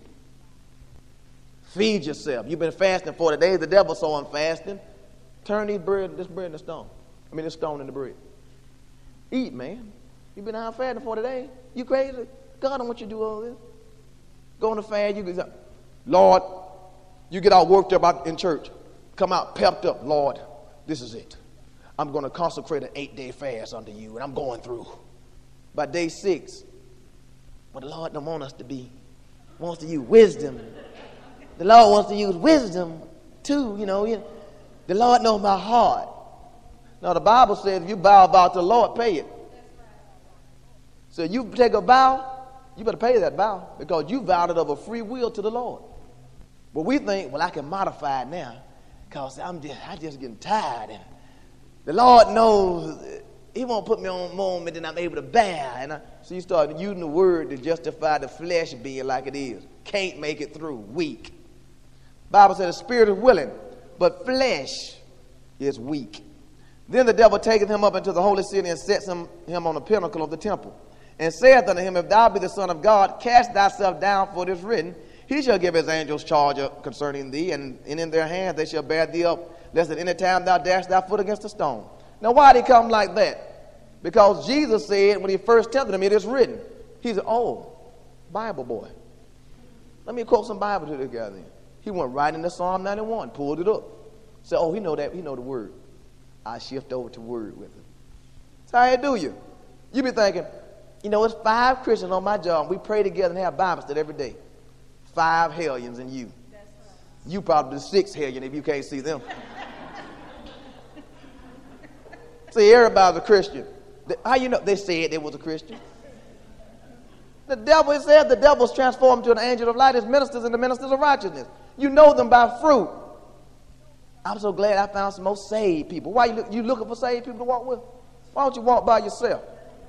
Feed yourself. You've been fasting 40 days. The devil saw him fasting. Turn this bread into stone. This stone into bread. Eat, man. You've been out fasting 40 days. You crazy? God don't want you to do all this. Go on the fast. You get, Lord, you get all worked up out in church. Come out pepped up. Lord, this is it. I'm going to consecrate an 8-day fast unto you, and I'm going through. By day 6, but the Lord don't want us to be. He wants to use wisdom. The Lord wants to use wisdom too, The Lord knows my heart. Now the Bible says if you vow to the Lord, pay it. So you take a vow, you better pay that vow, because you vowed it of a free will to the Lord. But we think, I can modify it now, because I'm just getting tired. And the Lord knows he won't put me on more than I'm able to bear. So you start using the word to justify the flesh being like it is. Can't make it through. Weak. Bible says the spirit is willing, but flesh is weak. Then the devil taketh him up into the holy city and sets him on the pinnacle of the temple, and saith unto him, if thou be the Son of God, cast thyself down, for it is written, he shall give his angels charge concerning thee, and in their hands they shall bear thee up, lest at any time thou dash thy foot against a stone. Now why did he come like that? Because Jesus said when he first tempted him, it is written. He said, Bible boy. Let me quote some Bible to this guy then. He went right into Psalm 91, pulled it up. Said, oh, he know that. He know the word. I shift over to word with him. So how do you? You be thinking, you know, it's 5 Christians on my job. We pray together and have Bible study every day. 5 hellions and you. That's right. You probably the 6th hellion if you can't see them. See, everybody's a Christian. How you know? They said they was a Christian. The devil, it said the devil's transformed to an angel of light, his ministers and the ministers of righteousness. You know them by fruit. I'm so glad I found some more saved people. Why you looking for saved people to walk with? Why don't you walk by yourself?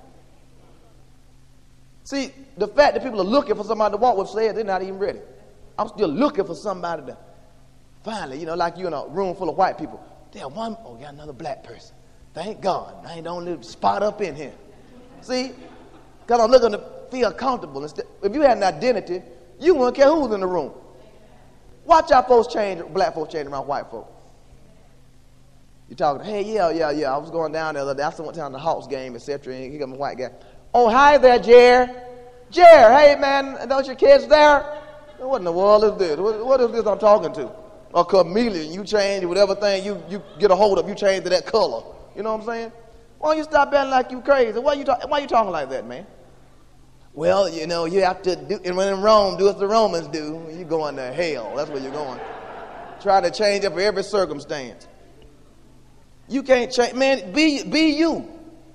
See, the fact that people are looking for somebody to walk with says they're not even ready. I'm still looking for somebody to finally, you know, like you in a room full of white people. There one, oh, got another black person. Thank God. I ain't the only spot up in here. See? Because I'm looking to feel comfortable. If you had an identity, you wouldn't care who's in the room. Watch how black folks change around white folks. You talking, hey, yeah. I was going down the other day. I went down to the Hawks game, etc. And here comes a white guy. Oh, hi there, Jer. Hey, man, don't your kids there? What in the world is this? What is this I'm talking to? A chameleon. You change whatever thing you get a hold of, you change to that color. You know what I'm saying? Why don't you stop being like you crazy? Why you talking like that, man? Well, you know, you have to do, and when in Rome, do as the Romans do. You're going to hell. That's where you're going. Try to change it for every circumstance. You can't change, man. Be you.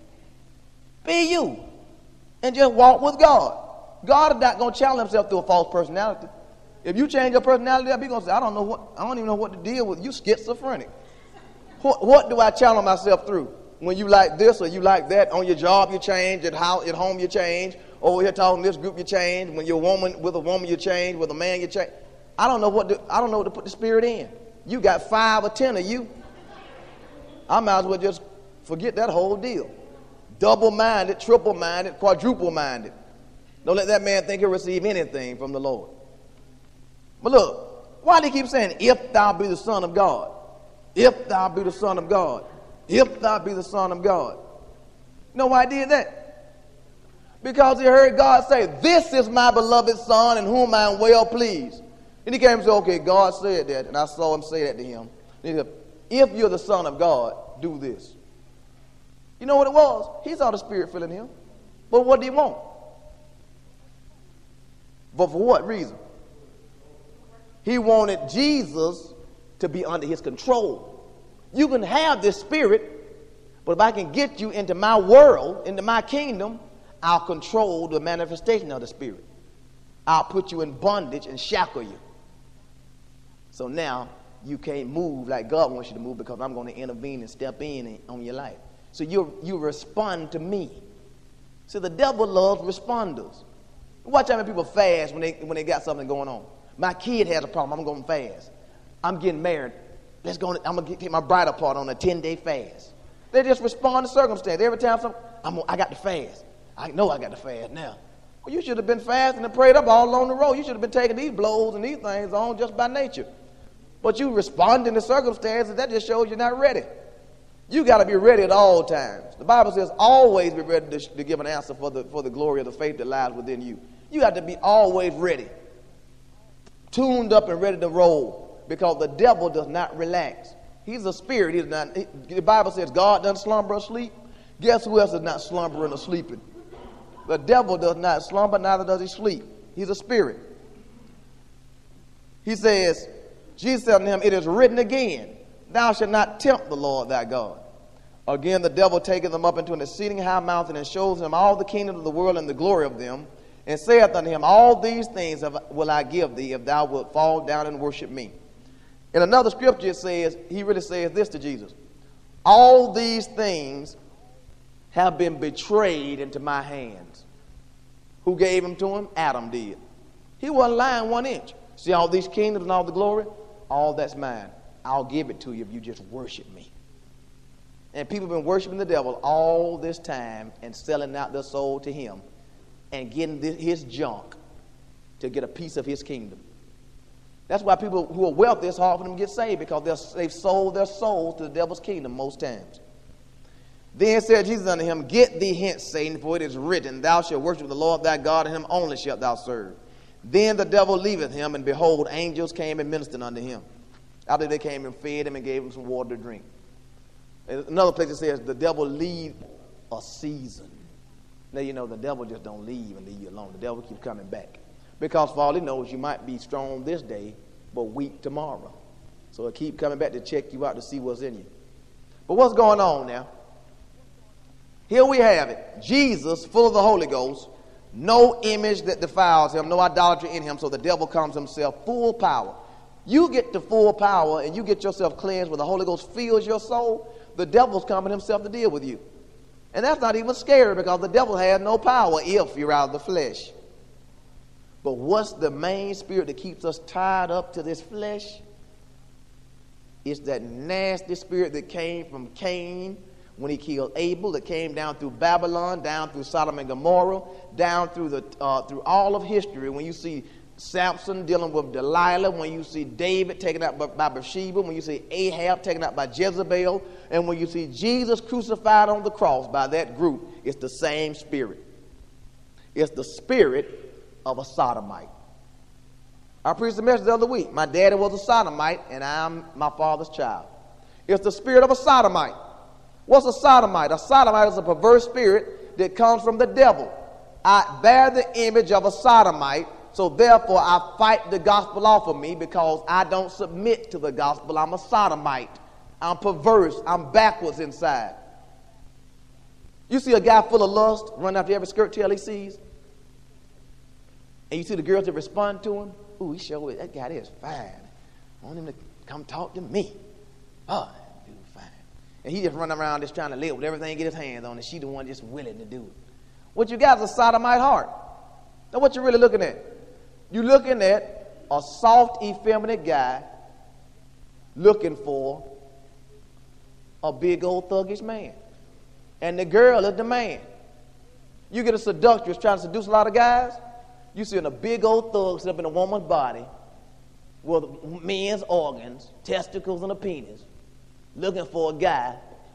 Be you. And just walk with God. God is not going to challenge himself through a false personality. If you change your personality up, he's going to say, I don't even know what to deal with. You schizophrenic. What do I challenge myself through? When you like this or you like that, on your job you change, at home you change, over here talking to this group you change, when you're with a woman you change, with a man you change. I don't know what to put the spirit in. You got 5 or 10 of you. I might as well just forget that whole deal. Double-minded, triple-minded, quadruple-minded. Don't let that man think he'll receive anything from the Lord. But look, why do he keep saying, if thou be the Son of God? If thou be the Son of God. If thou be the Son of God. You know why he did that? Because he heard God say, this is my beloved Son in whom I am well pleased. And he came and said, okay, God said that. And I saw him say that to him. And he said, if you're the Son of God, do this. You know what it was? He saw the Spirit filling him. But what did he want? But for what reason? He wanted Jesus to be under his control. You can have this spirit, but if I can get you into my world, into my kingdom, I'll control the manifestation of the Spirit. I'll put you in bondage and shackle you. So now you can't move like God wants you to move because I'm going to intervene and step in on your life. So you respond to me. See, the devil loves responders. Watch how many people fast when they got something going on. My kid has a problem. I'm going to fast. I'm getting married. I'm going to take my bride apart on a 10-day fast. They just respond to circumstance. Every time I got to fast. I know I got to fast now. Well, you should have been fasting and prayed up all along the road. You should have been taking these blows and these things on just by nature. But you responding to circumstances, that just shows you're not ready. You got to be ready at all times. The Bible says always be ready to give an answer for the glory of the faith that lies within you. You have to be always ready. Tuned up and ready to roll, because the devil does not relax. He's a spirit. The Bible says God doesn't slumber or sleep. Guess who else is not slumbering or sleeping? The devil does not slumber, neither does he sleep. He's a spirit. He says, Jesus said to him, it is written again, thou shalt not tempt the Lord thy God. Again, the devil taketh him up into an exceeding high mountain and shows him all the kingdoms of the world and the glory of them, and saith unto him, all these things will I give thee if thou wilt fall down and worship me. In another scripture it says, he really says this to Jesus, all these things have been betrayed into my hands. Who gave them to him? Adam did. He wasn't lying 1 inch. See all these kingdoms and all the glory? All that's mine. I'll give it to you if you just worship me. And people have been worshiping the devil all this time and selling out their soul to him and getting his junk to get a piece of his kingdom. That's why people who are wealthy, it's hard for them to get saved, because they've sold their souls to the devil's kingdom most times. Then said Jesus unto him, get thee hence, Satan, for it is written, thou shalt worship the Lord thy God, and him only shalt thou serve. Then the devil leaveth him, and behold, angels came and ministered unto him. After they came and fed him and gave him some water to drink. Another place it says the devil leave a season. Now you know the devil just don't leave and leave you alone. The devil keeps coming back. Because for all he knows, you might be strong this day, but weak tomorrow. So he'll keep coming back to check you out to see what's in you. But what's going on now? Here we have it. Jesus, full of the Holy Ghost, no image that defiles him, no idolatry in him, so the devil comes himself, full power. You get the full power and you get yourself cleansed where the Holy Ghost fills your soul, the devil's coming himself to deal with you. And that's not even scary because the devil has no power if you're out of the flesh. But what's the main spirit that keeps us tied up to this flesh? It's that nasty spirit that came from Cain when he killed Abel, that came down through Babylon, down through Sodom and Gomorrah, down through through all of history. When you see Samson dealing with Delilah, when you see David taken out by Bathsheba, when you see Ahab taken out by Jezebel, and when you see Jesus crucified on the cross by that group, it's the same spirit. It's the spirit of a sodomite. I preached the message the other week. My daddy was a sodomite, and I'm my father's child. It's the spirit of a sodomite. What's a sodomite? A sodomite is a perverse spirit that comes from the devil. I bear the image of a sodomite, so therefore I fight the gospel off of me because I don't submit to the gospel. I'm a sodomite. I'm perverse. I'm backwards inside. You see a guy full of lust run after every skirt tail he sees, and you see the girls that respond to him. Ooh, he sure is. That guy there is fine. I want him to come talk to me. Oh, that dude fine. And he just run around just trying to live with everything he get his hands on, and she the one just willing to do it. What you got is a sodomite heart. Now what you really looking at? You're looking at a soft, effeminate guy looking for a big old thuggish man. And the girl is the man. You get a seductress trying to seduce a lot of guys, you see a big old thug sit up in a woman's body with men's organs, testicles, and a penis, looking for a guy.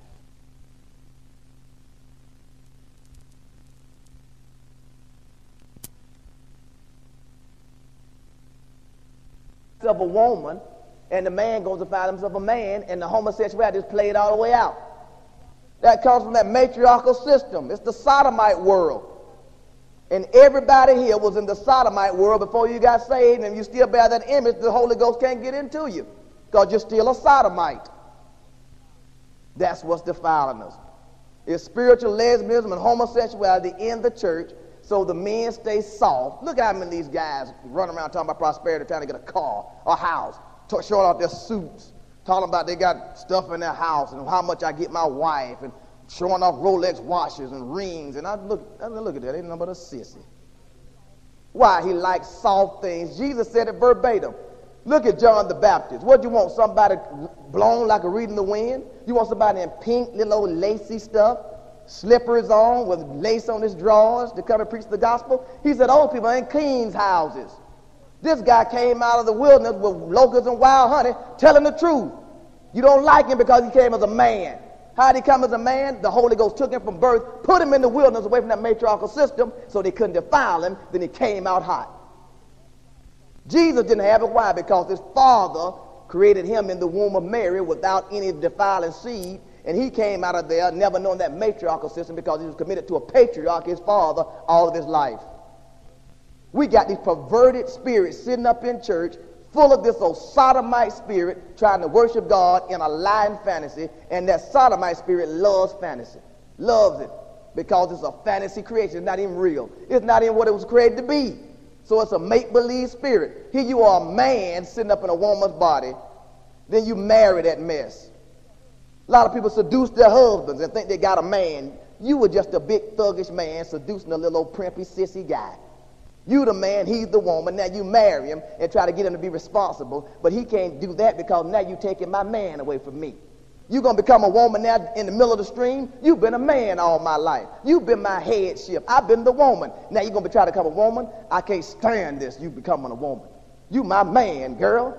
Of a woman, and the man goes to find himself a man, and the homosexuality is played all the way out. That comes from that matriarchal system. It's the sodomite world. And everybody here was in the sodomite world before you got saved, and if you still bear that image, the Holy Ghost can't get into you because you're still a sodomite. That's what's defiling us. It's spiritual lesbianism and homosexuality in the church, so the men stay soft. Look how many of these guys run around talking about prosperity, trying to get a car, a house, showing off their suits, talking about they got stuff in their house and how much I get my wife, and showing off Rolex watches and rings. And I look at that, ain't nothing but a sissy. Why? He likes soft things. Jesus said it verbatim. Look at John the Baptist. What do you want? Somebody blown like a reed in the wind? You want somebody in pink, little old lacy stuff? Slippers on with lace on his drawers to come and preach the gospel? He said old people ain't kings' houses. This guy came out of the wilderness with locusts and wild honey telling the truth. You don't like him because he came as a man. How did he come as a man? The Holy Ghost took him from birth, put him in the wilderness away from that matriarchal system so they couldn't defile him. Then he came out hot. Jesus didn't have it. Why? Because his father created him in the womb of Mary without any defiling seed. And he came out of there never knowing that matriarchal system because he was committed to a patriarch, his father, all of his life. We got these perverted spirits sitting up in church full of this old sodomite spirit trying to worship God in a lying fantasy. And that sodomite spirit loves fantasy. Loves it because it's a fantasy creation. It's not even real. It's not even what it was created to be. So it's a make-believe spirit. Here you are, a man sitting up in a woman's body. Then you marry that mess. A lot of people seduce their husbands and think they got a man. You were just a big thuggish man seducing a little old primpy sissy guy. You the man, he's the woman. Now you marry him and try to get him to be responsible. But he can't do that because now you're taking my man away from me. You're going to become a woman now in the middle of the stream. You've been a man all my life. You've been my headship. I've been the woman. Now you're going to try to become a woman. I can't stand this, you becoming a woman. You my man, girl.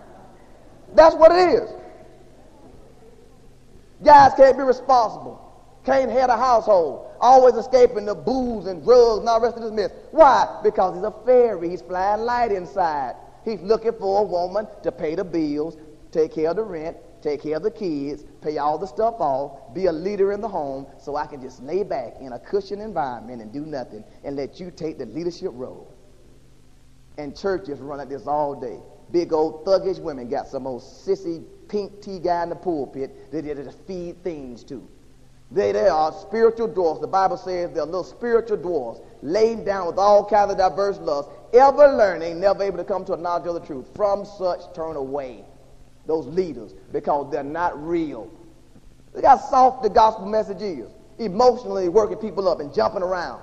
That's what it is. Guys can't be responsible. Can't head a household. Always escaping the booze and drugs and all the rest of this mess. Why? Because he's a fairy. He's flying light inside. He's looking for a woman to pay the bills, take care of the rent, take care of the kids, pay all the stuff off, be a leader in the home, so I can just lay back in a cushioned environment and do nothing and let you take the leadership role. And churches run like this all day. Big old thuggish women got some old sissy pink tea guy in the pulpit that they just feed things to. They are spiritual dwarfs. The Bible says they're little spiritual dwarfs, laid down with all kinds of diverse lusts, ever learning, never able to come to a knowledge of the truth. From such turn away those leaders, because they're not real. Look how soft the gospel message is. Emotionally working people up and jumping around.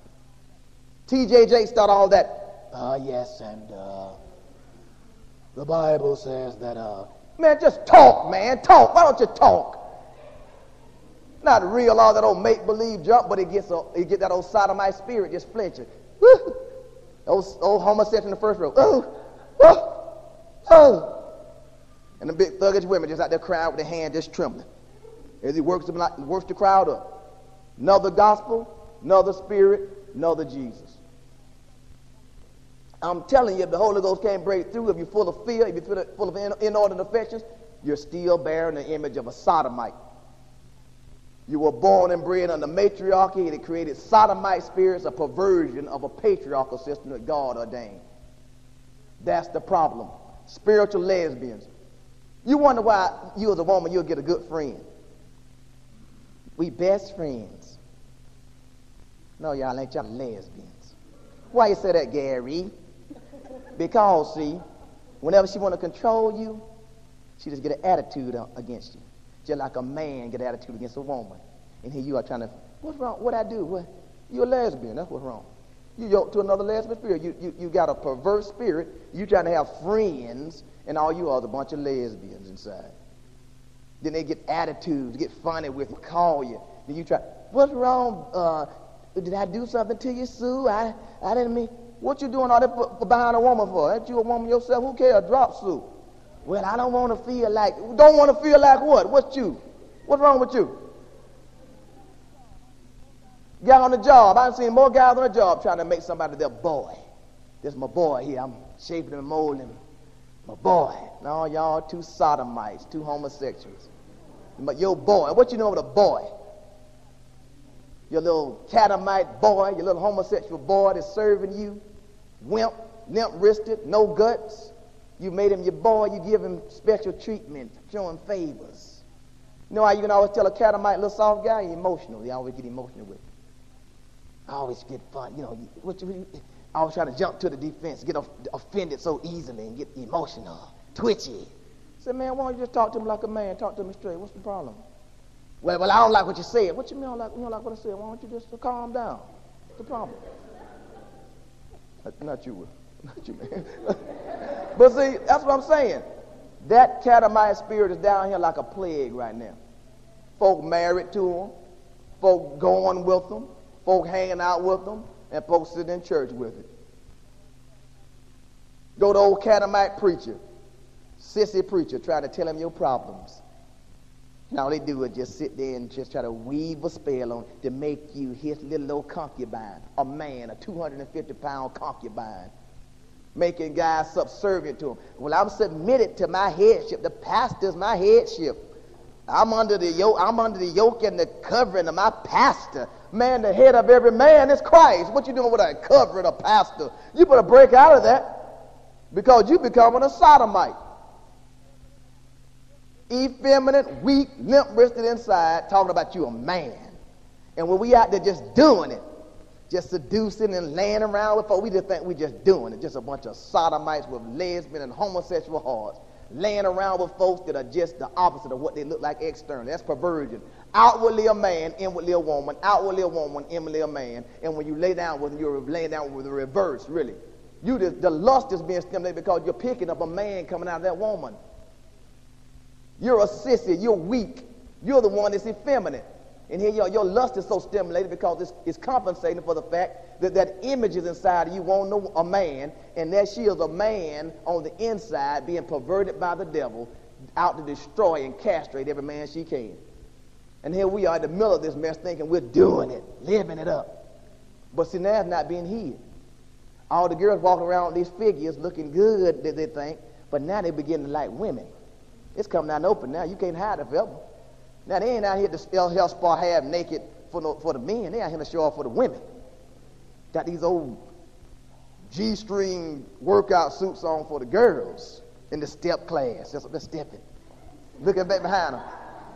TJJ start all that. Yes, and the Bible says that, man, just talk, man, talk. Why don't you talk? Not real, all that old make-believe jump, but it gets that old sodomite spirit just flinching. Old homosexual in the first row. And the big thuggish women just out there crying with their hand just trembling as he works the crowd up. Another gospel, another spirit, another Jesus. I'm telling you, if the Holy Ghost can't break through, if you're full of fear, if you're full of inordinate affections, you're still bearing the image of a sodomite. You were born and bred under matriarchy, and it created sodomite spirits, a perversion of a patriarchal system that God ordained. That's the problem. Spiritual lesbians. You wonder why you as a woman, you'll get a good friend. We best friends. No, y'all ain't, y'all lesbians. Why you say that, Gary? Because, see, whenever she want to control you, she just get an attitude against you. Just like a man get an attitude against a woman. And here you are trying to, what's wrong? What'd I do? You're a lesbian. That's what's wrong. You yoked to another lesbian spirit. You got a perverse spirit. You trying to have friends, and all you are is a bunch of lesbians inside. Then they get attitudes, get funny with you, call you. Then you try, what's wrong? Did I do something to you, Sue? I didn't mean, what you doing all that behind a woman for? Ain't you a woman yourself? Who cares? Drop, Sue. Well, I don't want to feel like, don't want to feel like what? What's wrong with you? Guy on the job. I've seen more guys on the job trying to make somebody their boy. This is my boy here. I'm shaping and molding him. My boy. No, y'all two sodomites, two homosexuals. But your boy, what you know of a boy? Your little catamite boy, your little homosexual boy that's serving you. Wimp, limp-wristed, no guts. You made him your boy, you give him special treatment, show him favors. You know how you can always tell a catamite, little soft guy? He's emotional. You always get emotional with him. I always get fun. You know, I always try to jump to the defense, get offended so easily and get emotional, twitchy. I said, man, why don't you just talk to him like a man? Talk to him straight. What's the problem? Well, I don't like what you said. What you mean you don't like what I said? Why don't you just calm down? What's the problem? Not you, man. But see, that's what I'm saying. That catamite spirit is down here like a plague right now. Folk married to them, folk going with them, folk hanging out with them, and folks sitting in church with it. Go to old catamite preacher, sissy preacher, try to tell him your problems. And all they do is just sit there and just try to weave a spell on to make you his little old concubine, a man, a 250-pound concubine, making guys subservient to him. Well, I'm submitted to my headship. The pastor's my headship. I'm under the yoke and the covering of my pastor. Man, the head of every man is Christ. What you doing with a covering of pastor? You better break out of that, because you becoming a sodomite. Effeminate, weak, limp-wristed inside, talking about you a man. And when we out there just doing it, just seducing and laying around with folks, we just think we just doing it. Just a bunch of sodomites with lesbian and homosexual hearts, laying around with folks that are just the opposite of what they look like externally. That's perversion. Outwardly a man, inwardly a woman. Outwardly a woman, inwardly a man. And when you lay down with them, you're laying down with the reverse, really. The lust is being stimulated because you're picking up a man coming out of that woman. You're a sissy. You're weak. You're the one that's effeminate. And here your lust is so stimulated because it's compensating for the fact that image is inside of you, wanting a man, and there she is, a man on the inside being perverted by the devil, out to destroy and castrate every man she can. And here we are in the middle of this mess thinking we're doing it, living it up. But see, now it's not being hid. All the girls walking around with these figures looking good, they think, but now they beginning to like women. It's coming out open now. You can't hide it forever. Now they ain't out here to health spa half naked for the men. They out here to show off for the women. Got these old G-string workout suits on for the girls in the step class. They're stepping. Looking back behind them.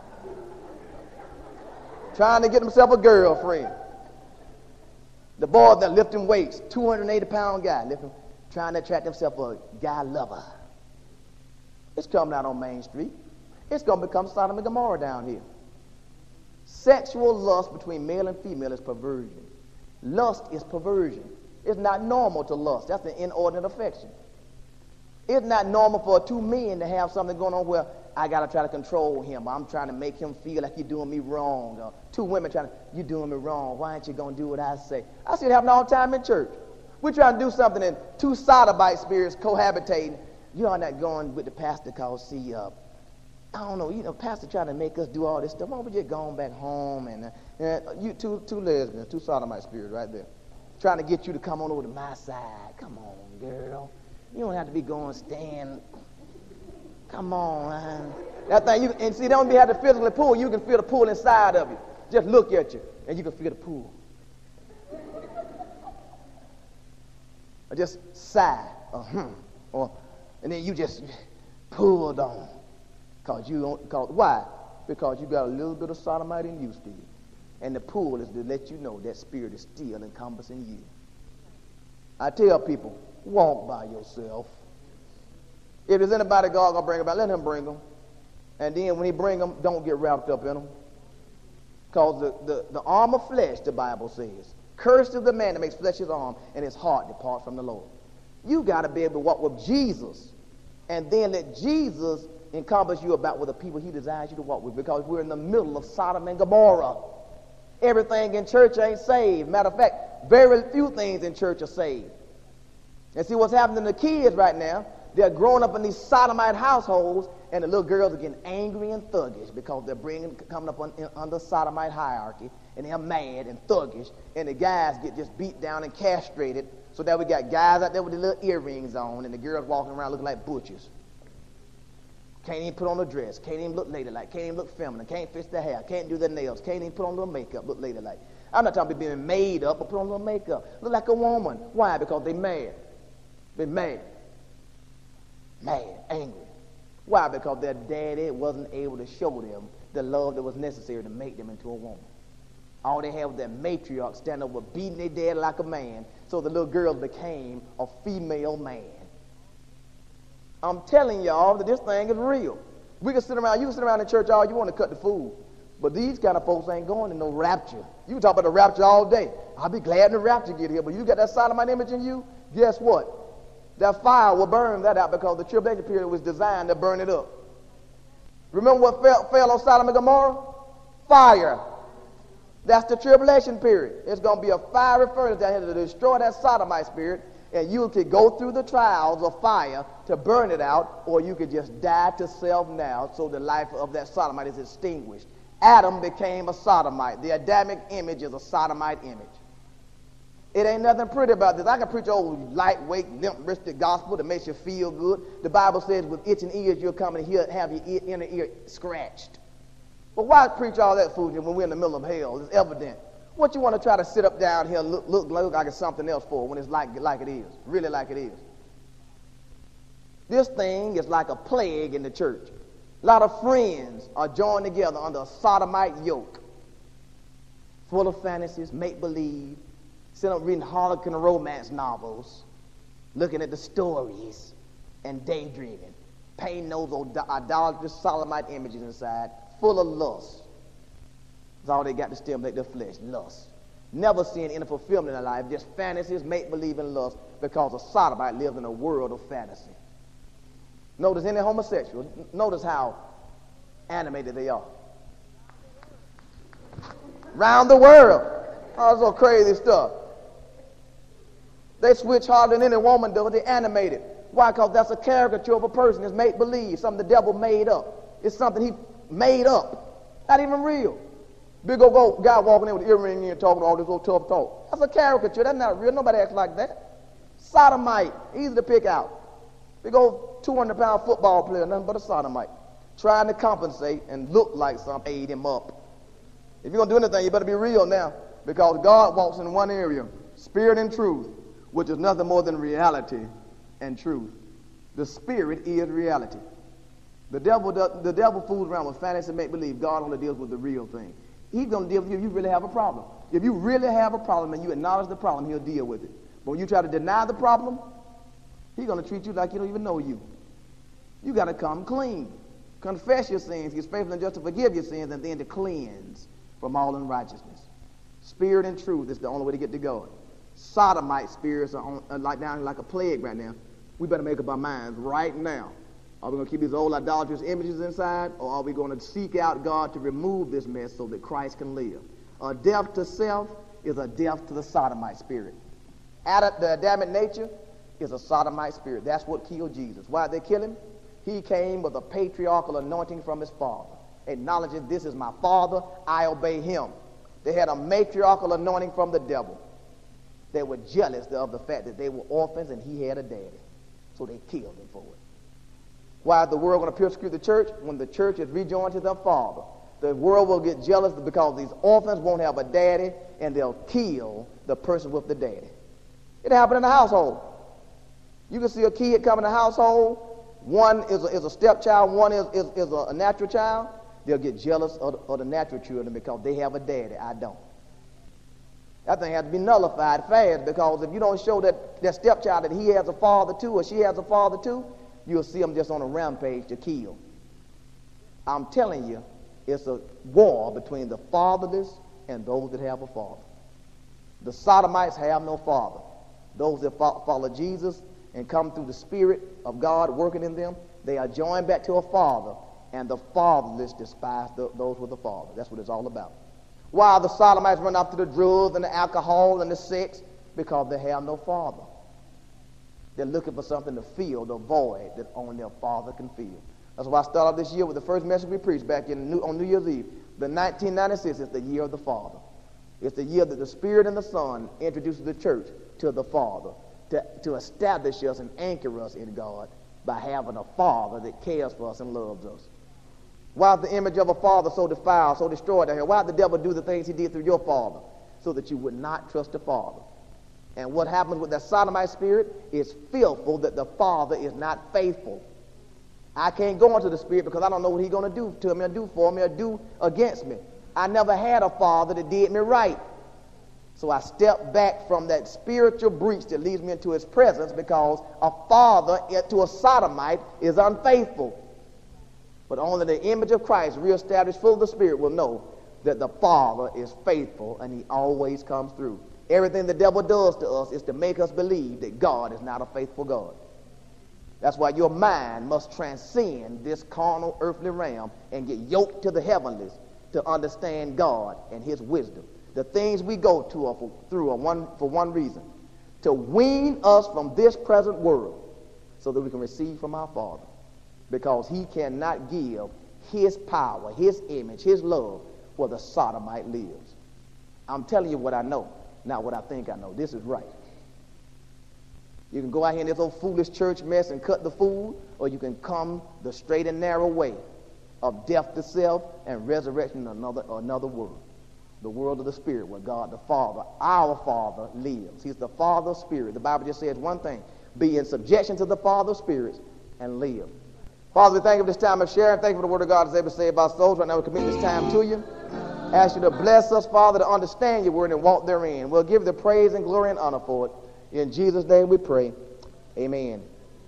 Trying to get himself a girlfriend. The boy that lifting weights, 280-pound guy, trying to attract himself a guy lover. It's coming out on Main Street. It's going to become Sodom and Gomorrah down here. Sexual lust between male and female is perversion. Lust is perversion. It's not normal to lust. That's an inordinate affection. It's not normal for two men to have something going on where I got to try to control him. I'm trying to make him feel like you're doing me wrong. Or two women trying to, you're doing me wrong. Why ain't you going to do what I say? I see it happen all the time in church. We're trying to do something and two sodomite spirits cohabitating. You are not going with the pastor because, see, I don't know, pastor trying to make us do all this stuff. Why don't we just go on back home and you two lesbians, two sodomite spirits right there, trying to get you to come on over to my side. Come on, girl. You don't have to be going stand. Come on, man. That thing, and see, don't be have to physically pull. You can feel the pull inside of you. Just look at you, and you can feel the pull. Or just sigh, and then you just pulled on. Why? Because you got a little bit of sodomite in you still. And the pull is to let you know that spirit is still encompassing you. I tell people, walk by yourself. If there's anybody God gonna bring about, let him bring them. And then when he bring them, don't get wrapped up in them. Because the arm of flesh, the Bible says, cursed is the man that makes flesh his arm, and his heart depart from the Lord. You got to be able to walk with Jesus, and then let Jesus encompass you about with the people he desires you to walk with, because we're in the middle of Sodom and Gomorrah. Everything in church ain't saved. Matter of fact, very few things in church are saved. And see what's happening to the kids right now? They're growing up in these sodomite households, and the little girls are getting angry and thuggish because they're coming up under sodomite hierarchy, and they're mad and thuggish, and the guys get just beat down and castrated, so that we got guys out there with the little earrings on, and the girls walking around looking like butchers. Can't even put on a dress, can't even look ladylike, can't even look feminine, can't fix their hair, can't do their nails, can't even put on a little makeup, look ladylike. I'm not talking about being made up, but put on a little makeup, look like a woman. Why? Because they mad. They're mad, angry. Why? Because their daddy wasn't able to show them the love that was necessary to make them into a woman. All they had was that matriarch stand over beating their dad like a man, so the little girls became a female man. I'm telling y'all that this thing is real. You can sit around in church all you want to cut the food, but these kind of folks ain't going to no rapture. You can talk about the rapture all day. I'll be glad when the rapture get here, but you got that sodomite image in you, guess what? That fire will burn that out, because the tribulation period was designed to burn it up. Remember what fell on Sodom and Gomorrah? Fire. That's the tribulation period. It's going to be a fiery furnace down here to destroy that sodomite spirit, and you could go through the trials of fire to burn it out, or you could just die to self now, so the life of that sodomite is extinguished. Adam became a sodomite. The Adamic image is a sodomite image. It ain't nothing pretty about this. I can preach old lightweight, limp-wristed gospel that makes you feel good. The Bible says with itching ears you'll come and have your inner ear scratched. But why preach all that foolishness when we're in the middle of hell? It's evident. What you want to try to sit up down here and look like it's something else for when it's like it is, really like it is. This thing is like a plague in the church. A lot of friends are joined together under a sodomite yoke, full of fantasies, make-believe, sitting up reading Harlequin romance novels, looking at the stories and daydreaming, painting those idolatrous sodomite images inside, full of lust. That's all they got to stimulate their flesh, lust. Never seeing any fulfillment in their life, just fantasies, make-believe, and lust, because a sodomite lives in a world of fantasy. Notice any homosexuals, notice how animated they are. Round the world, all this crazy stuff. They switch harder than any woman does. They animate it. Why? Because that's a caricature of a person. It's make-believe, something the devil made up. It's something he made up, not even real. Big old guy walking in with earring and talking all this old tough talk. That's a caricature. That's not real. Nobody acts like that. Sodomite, easy to pick out. Big old 200-pound football player, nothing but a sodomite. Trying to compensate and look like something ate him up. If you're going to do anything, you better be real now, because God walks in one area, spirit and truth, which is nothing more than reality and truth. The spirit is reality. The devil fools around with fantasy and make-believe. God only deals with the real thing. He's going to deal with you if you really have a problem. If you really have a problem and you acknowledge the problem, he'll deal with it. But when you try to deny the problem, he's going to treat you like you don't even know you. You got to come clean. Confess your sins. He's faithful and just to forgive your sins and then to cleanse from all unrighteousness. Spirit and truth is the only way to get to God. Sodomite spirits are like a plague right now. We better make up our minds right now. Are we going to keep these old idolatrous images inside, or are we going to seek out God to remove this mess so that Christ can live? A death to self is a death to the sodomite spirit. The Adamic nature is a sodomite spirit. That's what killed Jesus. Why did they kill him? He came with a patriarchal anointing from his father, acknowledging, this is my father, I obey him. They had a matriarchal anointing from the devil. They were jealous of the fact that they were orphans and he had a daddy. So they killed him for it. Why is the world going to persecute the church? When the church is rejoined to their father, the world will get jealous because these orphans won't have a daddy, and they'll kill the person with the daddy. It happened in the household. You can see a kid come in the household. One is a stepchild, one is a natural child. They'll get jealous of the natural children because they have a daddy. I don't. That thing has to be nullified fast, because if you don't show that stepchild that he has a father too, or she has a father too, you'll see them just on a rampage to kill. I'm telling you, it's a war between the fatherless and those that have a father. The sodomites have no father. Those that follow Jesus and come through the Spirit of God working in them, they are joined back to a father, and the fatherless despise those with a father. That's what it's all about. Why the sodomites run after the drugs and the alcohol and the sex? Because they have no father. They're looking for something to fill the void that only their father can fill. That's why I started off this year with the first message we preached back on New Year's Eve. The 1996 is the year of the Father. It's the year that the Spirit and the Son introduces the church to the Father, to establish us and anchor us in God by having a Father that cares for us and loves us. Why is the image of a father so defiled, so destroyed down here? Why did the devil do the things he did through your father? So that you would not trust the Father. And what happens with that sodomite spirit is fearful that the Father is not faithful. I can't go into the Spirit because I don't know what he's going to do to me or do for me or do against me. I never had a father that did me right. So I step back from that spiritual breach that leads me into his presence, because a father to a sodomite is unfaithful. But only the image of Christ, reestablished full of the Spirit, will know that the Father is faithful and he always comes through. Everything the devil does to us is to make us believe that God is not a faithful God. That's why your mind must transcend this carnal earthly realm and get yoked to the heavenlies to understand God and his wisdom. The things we go to are for one reason: to wean us from this present world so that we can receive from our Father. Because he cannot give his power, his image, his love where the sodomite lives. I'm telling you what I know, not what I think I know. This is right. You can go out here in this old foolish church mess and cut the food, or you can come the straight and narrow way of death to self and resurrection in another world. The world of the Spirit, where God the Father, our Father, lives. He's the Father of Spirit. The Bible just says one thing: be in subjection to the Father of spirits and live. Father, we thank you for this time of sharing. Thank you for the word of God that's able to save our souls. Right now we commit this time to you. Ask you to bless us, Father, to understand your word and walk therein. We'll give you the praise and glory and honor for it. In Jesus' name we pray. Amen.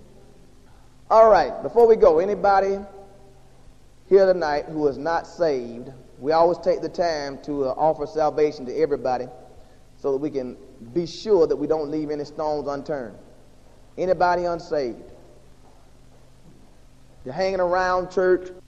All right, before we go, anybody here tonight who is not saved, we always take the time to offer salvation to everybody so that we can be sure that we don't leave any stones unturned. Anybody unsaved? You're hanging around church,